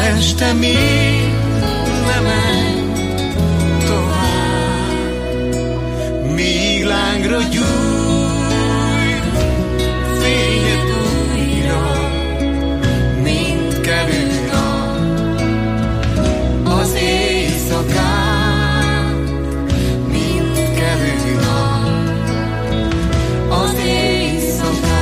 este még ne menj tovább, míg lángra gyújj fényed újra, mint kelő nap az éjszakán, mint kelő nap az éjszakán.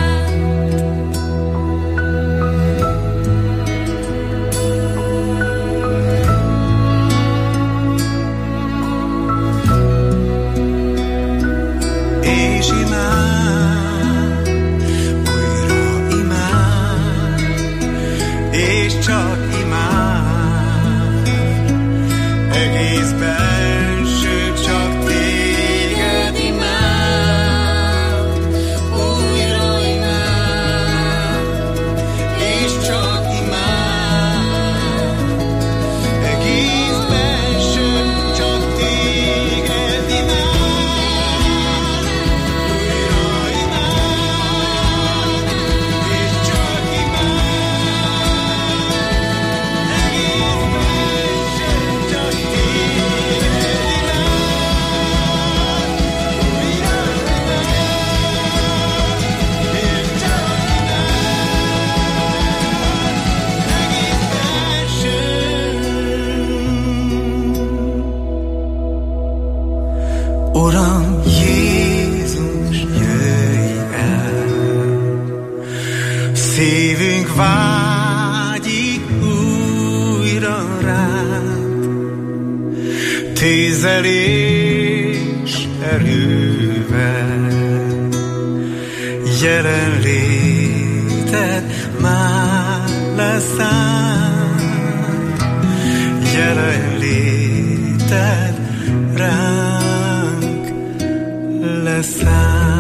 És imád, újra imád, és csak imád, egész belső csak téged imád, újra imád, és csak imád, egész belső csak téged imád. Uram Jézus, jöjj el, szívünk vágyik újra rád, tűzzel és erővel, jelenléted már leszáll, jelenléted ránk leszáll.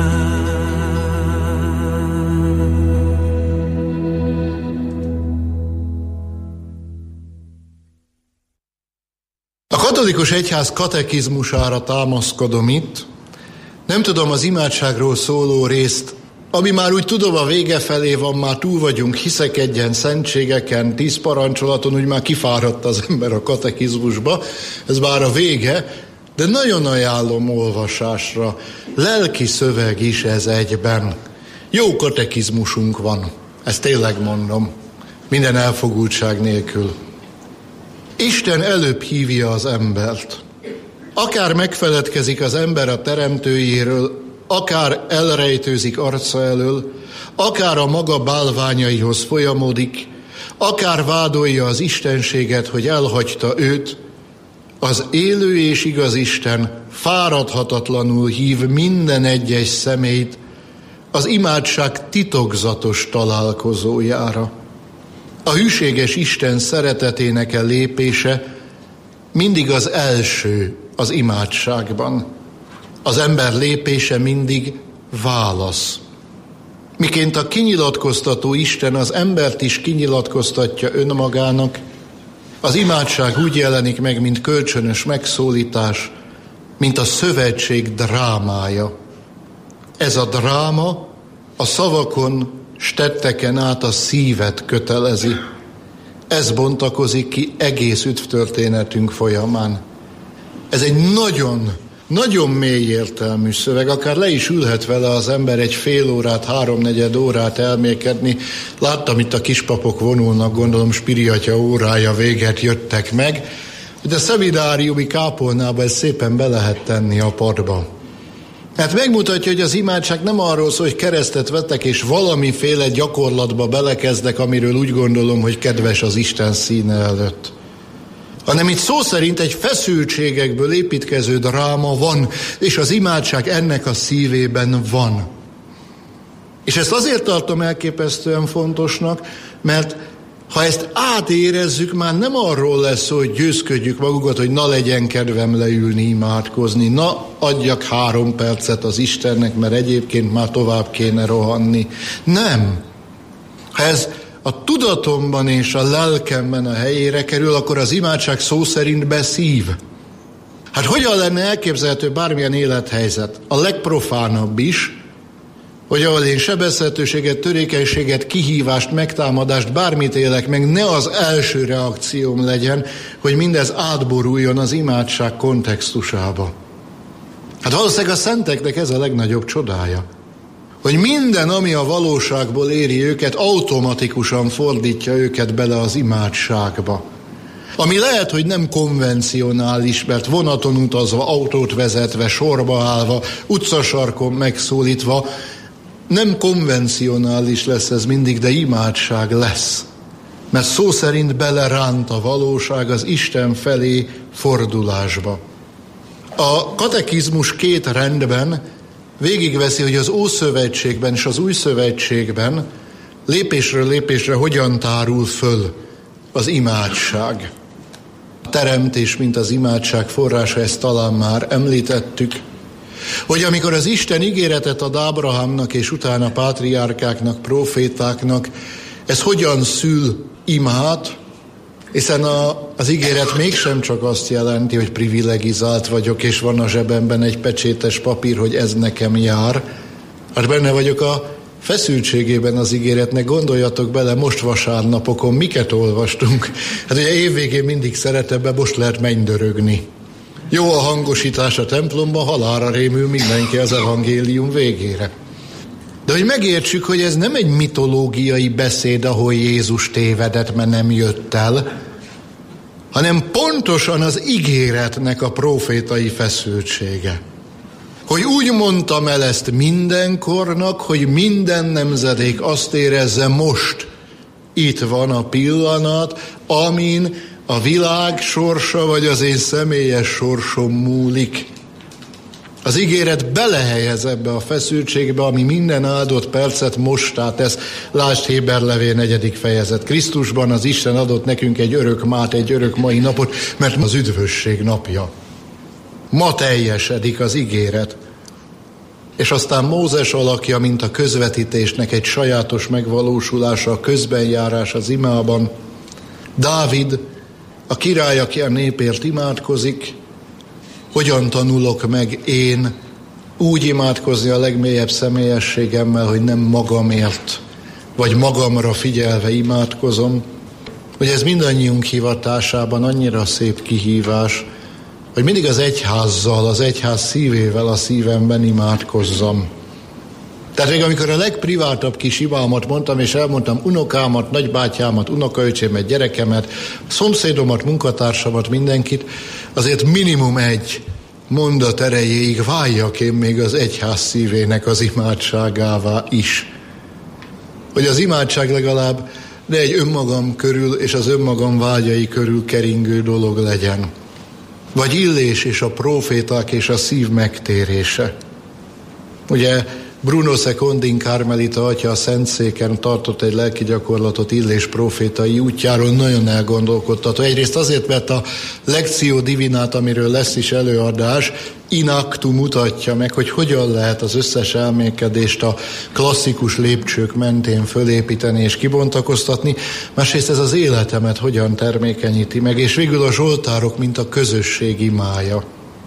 A katolikus egyház katekizmusára támaszkodom itt. Nem tudom az imádságról szóló részt, ami már úgy tudom a vége felé van, már túl vagyunk, hiszekedjen szentségeken, 10 parancsolaton, úgy már kifáradt az ember a katekizmusba, ez már a vége, de nagyon ajánlom olvasásra. Lelki szöveg is ez egyben. Jó katekizmusunk van, ezt tényleg mondom, minden elfogultság nélkül. Isten előbb hívja az embert. Akár megfeledkezik az ember a teremtőjéről, akár elrejtőzik arca elől, akár a maga bálványaihoz folyamodik, akár vádolja az istenséget, hogy elhagyta őt, az élő és igaz Isten fáradhatatlanul hív minden egyes személyt az imádság titokzatos találkozójára. A hűséges Isten szeretetének a lépése mindig az első az imádságban. Az ember lépése mindig válasz. Miként a kinyilatkoztató Isten az embert is kinyilatkoztatja önmagának, az imádság úgy jelenik meg, mint kölcsönös megszólítás, mint a szövetség drámája. Ez a dráma a szavakon, s tetteken át a szívet kötelezi. Ez bontakozik ki egész üdvtörténetünk folyamán. Ez egy nagyon mély értelmű szöveg, akár le is ülhet vele az ember egy fél órát, 3/4 órát elmélkedni. Láttam, itt a kispapok vonulnak, gondolom Spiri atya órája véget jöttek meg, de szemináriumi kápolnába ezt szépen be lehet tenni a padba. Hát megmutatja, hogy az imádság nem arról szól, hogy keresztet vettek, és valamiféle gyakorlatba belekezdek, amiről úgy gondolom, hogy kedves az Isten színe előtt. Hanem itt szó szerint egy feszültségekből építkező dráma van, és az imádság ennek a szívében van. És ezt azért tartom elképesztően fontosnak, mert ha ezt átérezzük, már nem arról lesz szó, hogy győzködjük magukat, hogy na legyen kedvem leülni, imádkozni, na adjak 3 percet az Istennek, mert egyébként már tovább kéne rohanni. Nem. Ha ez a tudatomban és a lelkemben a helyére kerül, akkor az imádság szó szerint beszív. Hát hogyan lenne elképzelhető bármilyen élethelyzet, a legprofánabb is, hogy ahol én sebezhetőséget, törékenységet, kihívást, megtámadást, bármit élek meg, ne az első reakcióm legyen, hogy mindez átboruljon az imádság kontextusába. Hát valószínűleg a szenteknek ez a legnagyobb csodája, hogy minden, ami a valóságból éri őket, automatikusan fordítja őket bele az imádságba. Ami lehet, hogy nem konvencionális, mert vonaton utazva, autót vezetve, sorba állva, utcasarkon megszólítva, nem konvencionális lesz ez mindig, de imádság lesz. Mert szó szerint beleránt a valóság az Isten felé fordulásba. A katekizmus 2 rendben végigveszi, hogy az Ószövetségben és az Új Szövetségben lépésről lépésre hogyan tárul föl az imádság. A teremtés, mint az imádság forrása, ezt talán már említettük, hogy amikor az Isten ígéretet ad Ábrahámnak és utána pátriárkáknak, profétáknak, ez hogyan szül imát, hiszen az ígéret mégsem csak azt jelenti, hogy privilegizált vagyok, és van a zsebemben egy pecsétes papír, hogy ez nekem jár. Hát benne vagyok a feszültségében az ígéretnek. Gondoljatok bele, most vasárnapokon miket olvastunk. Hát ugye évvégén mindig szeretebben, most lehet mennydörögni. Jó a hangosítás a templomban, halálra rémül mindenki az evangélium végére. De hogy megértsük, hogy ez nem egy mitológiai beszéd, ahol Jézus tévedett, mert nem jött el, hanem pontosan az ígéretnek a profétai feszültsége. Hogy úgy mondtam el ezt mindenkornak, hogy minden nemzedék azt érezze, most itt van a pillanat, amin a világ sorsa vagy az én személyes sorsom múlik. Az ígéret belehelyez ebbe a feszültségbe, ami minden áldott percet mostá tesz. Lásd Héberlevél 4. fejezet. Krisztusban az Isten adott nekünk egy örök mát, egy örök mai napot, mert az üdvösség napja. Ma teljesedik az ígéret. És aztán Mózes alakja, mint a közvetítésnek egy sajátos megvalósulása, a közbenjárás az imában. Dávid, a király, aki a népért imádkozik. Hogyan tanulok meg én úgy imádkozni a legmélyebb személyességemmel, hogy nem magamért, vagy magamra figyelve imádkozom, hogy ez mindannyiunk hivatásában annyira szép kihívás, hogy mindig az egyházzal, az egyház szívével a szívemben imádkozzam. Tehát még amikor a legprivátabb kis imámat mondtam, és elmondtam unokámat, nagybátyámat, unokaöcsémet, gyerekemet, szomszédomat, munkatársamat, mindenkit, azért minimum egy mondat erejéig váljak én még az egyház szívének az imádságává is. Hogy az imádság legalább ne egy önmagam körül és az önmagam vágyai körül keringő dolog legyen. Vagy Illés és a próféták és a szív megtérése. Ugye Bruno Secondin karmelita atya a Szentszéken tartott egy lelki gyakorlatot Illés prófétai útjáról, nagyon elgondolkodtató. Egyrészt azért, mert a Lectio Divinát, amiről lesz is előadás, in actu mutatja meg, hogy hogyan lehet az összes elmélkedést a klasszikus lépcsők mentén fölépíteni és kibontakoztatni. Másrészt ez az életemet hogyan termékenyíti meg, és végül a zsoltárok, mint a közösség imája.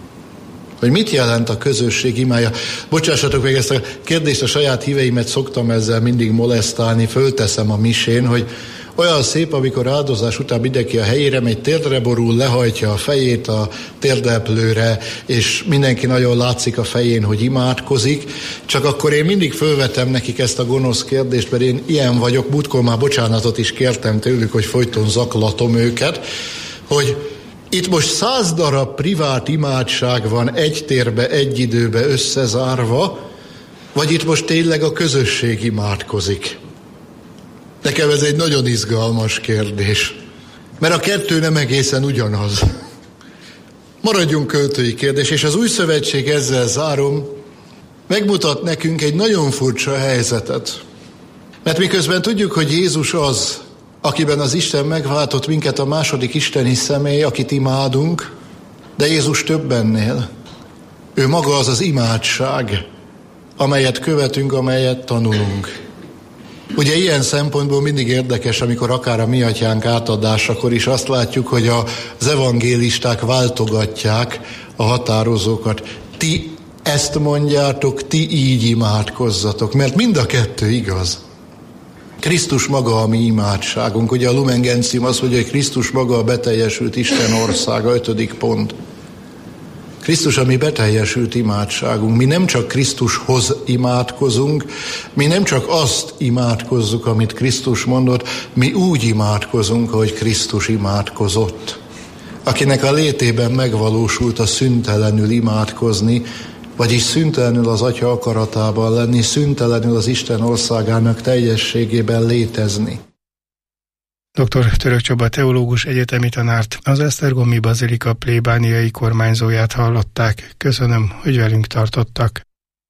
Hogy mit jelent a közösség imája? Bocsássatok meg, ezt a kérdést, a saját híveimet szoktam ezzel mindig molesztálni, fölteszem a misén, hogy olyan szép, amikor áldozás után mindenki a helyére megy, térdre borul, lehajtja a fejét a térdeplőre, és mindenki nagyon látszik a fején, hogy imádkozik, csak akkor én mindig fölvetem nekik ezt a gonosz kérdést, mert én ilyen vagyok, múltkor már bocsánatot is kértem tőlük, hogy folyton zaklatom őket, hogy itt most 100 darab privát imádság van egy térbe, egy időbe összezárva, vagy itt most tényleg a közösség imádkozik? Nekem ez egy nagyon izgalmas kérdés, mert a kettő nem egészen ugyanaz. Maradjunk költői kérdés, és az Új Szövetség, ezzel zárom, megmutat nekünk egy nagyon furcsa helyzetet. Mert miközben tudjuk, hogy Jézus az, akiben az Isten megváltott minket, a második isteni személy, akit imádunk, de Jézus több ennél. Ő maga az az imádság, amelyet követünk, amelyet tanulunk. Ugye ilyen szempontból mindig érdekes, amikor akár a mi atyánk átadásakor is azt látjuk, hogy az evangélisták váltogatják a határozókat. Ti ezt mondjátok, ti így imádkozzatok, mert mind a kettő igaz. Krisztus maga a mi imádságunk. Ugye a Lumen Gentium az, hogy Krisztus maga a beteljesült Isten országa, 5. pont. Krisztus a mi beteljesült imádságunk. Mi nem csak Krisztushoz imádkozunk, mi nem csak azt imádkozzuk, amit Krisztus mondott, mi úgy imádkozunk, ahogy Krisztus imádkozott. Akinek a létében megvalósult a szüntelenül imádkozni, vagyis szüntelenül az Atya akaratában lenni, szüntelenül az Isten országának teljességében létezni. Dr. Török Csaba teológus egyetemi tanárt, az Esztergomi Bazilika plébániai kormányzóját hallották. Köszönöm, hogy velünk tartottak.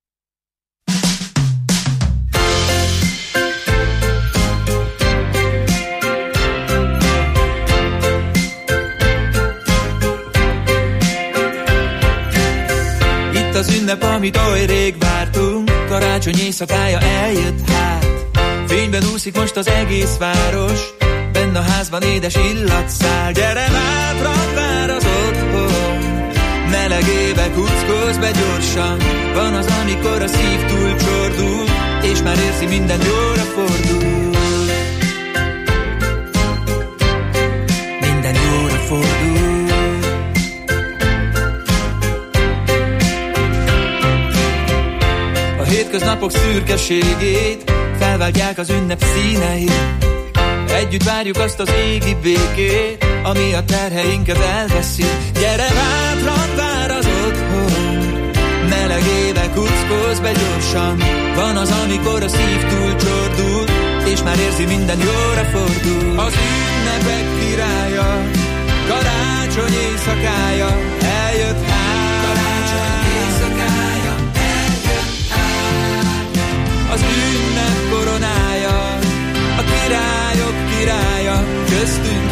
Itt az ünnep, amit oly rég vártunk, karácsony éjszakája eljött hát. Fényben úszik most az egész város, benn a házban édes illat száll. Gyere bátran, vár az otthon, melegébe kuckózz be gyorsan. Van az, amikor a szív túl csordul, és már érzi, minden jóra fordul. Minden jóra fordul. A hétköznapok szürkeségét felváltják az ünnep színei. Együtt várjuk azt az égi békét, ami a terheinket elveszi. Gyere bátran, vár az otthon, melegébe kuckózz be gyorsan. Van az, amikor a szív túl csordul, és már érzi, minden jóra fordul. Az ünnepek királya, karácsony éjszakája eljött hát. Karácsony éjszakája eljött hát. Az ünnep koronája, a királyok királya köztünk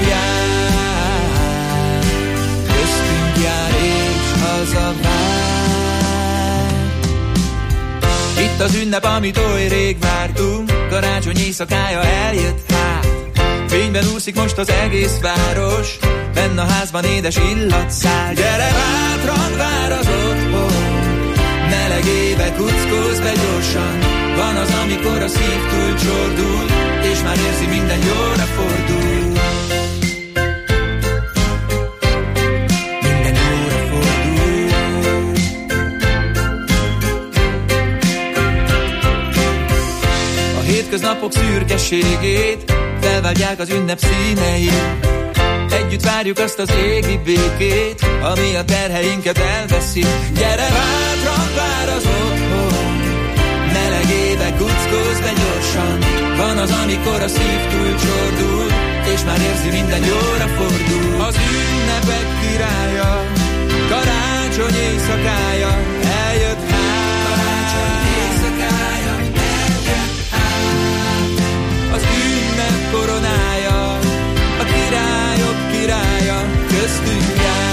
jár és hazavár. Itt az ünnep, amit oly rég vártunk, karácsony éjszakája eljött hát. Fényben úszik most az egész város, benn a házban édes illat száll. Gyere bátran, vár az otthon, melegébe kuckózz be gyorsan. Van az, amikor a szív túl csordul, és már érzi, minden jóra fordul. Minden jóra fordul. A hétköznapok szürkeségét felváltják az ünnep színei. Együtt várjuk azt az égi békét, ami a terheinket elveszi. Gyere bátran, vár az otthon, melegébe kuckózz be gyorsan. Van az, amikor a szív túl csordul, és már érzi, minden jóra fordul. Az ünnepek királya, karácsony éjszakája eljött hát. Karácsony éjszakája eljött hát. Az ünnep koronája, a királyok királya köztünk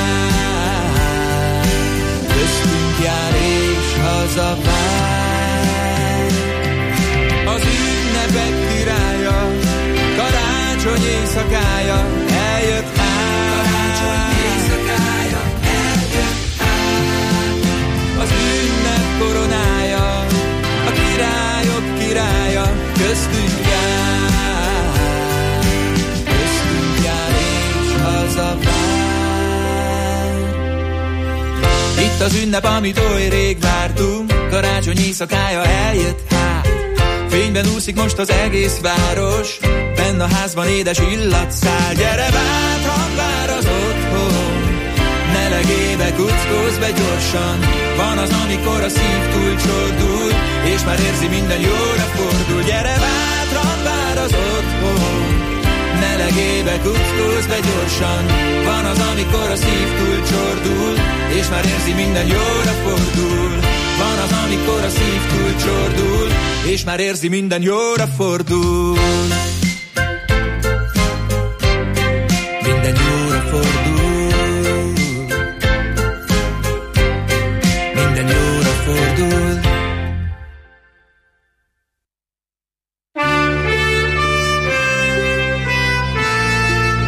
jár és hazavár. Az ünnepek királya, karácsony éjszakája eljött hát. Karácsony éjszakája eljött hát. Az ünnep koronája, a királyok királya köztünk jár és hazavár. Itt az ünnep, amit oly rég vártunk, karácsony éjszakája eljött hát. Fényben úszik most az egész város, benn a házban édes illat száll. Gyere bátran, vár az otthon, melegébe kuckózz be gyorsan. Van az, amikor a szív túl csordul, és már érzi, minden jóra fordul. Gyere bátran, vár az otthon, melegébe kuckózz be gyorsan. Van az, amikor a szív túl csordul, és már érzi, minden jóra fordul. Van az, amikor a szív túl csordul, és már érzi, minden jóra fordul. Minden jóra fordul.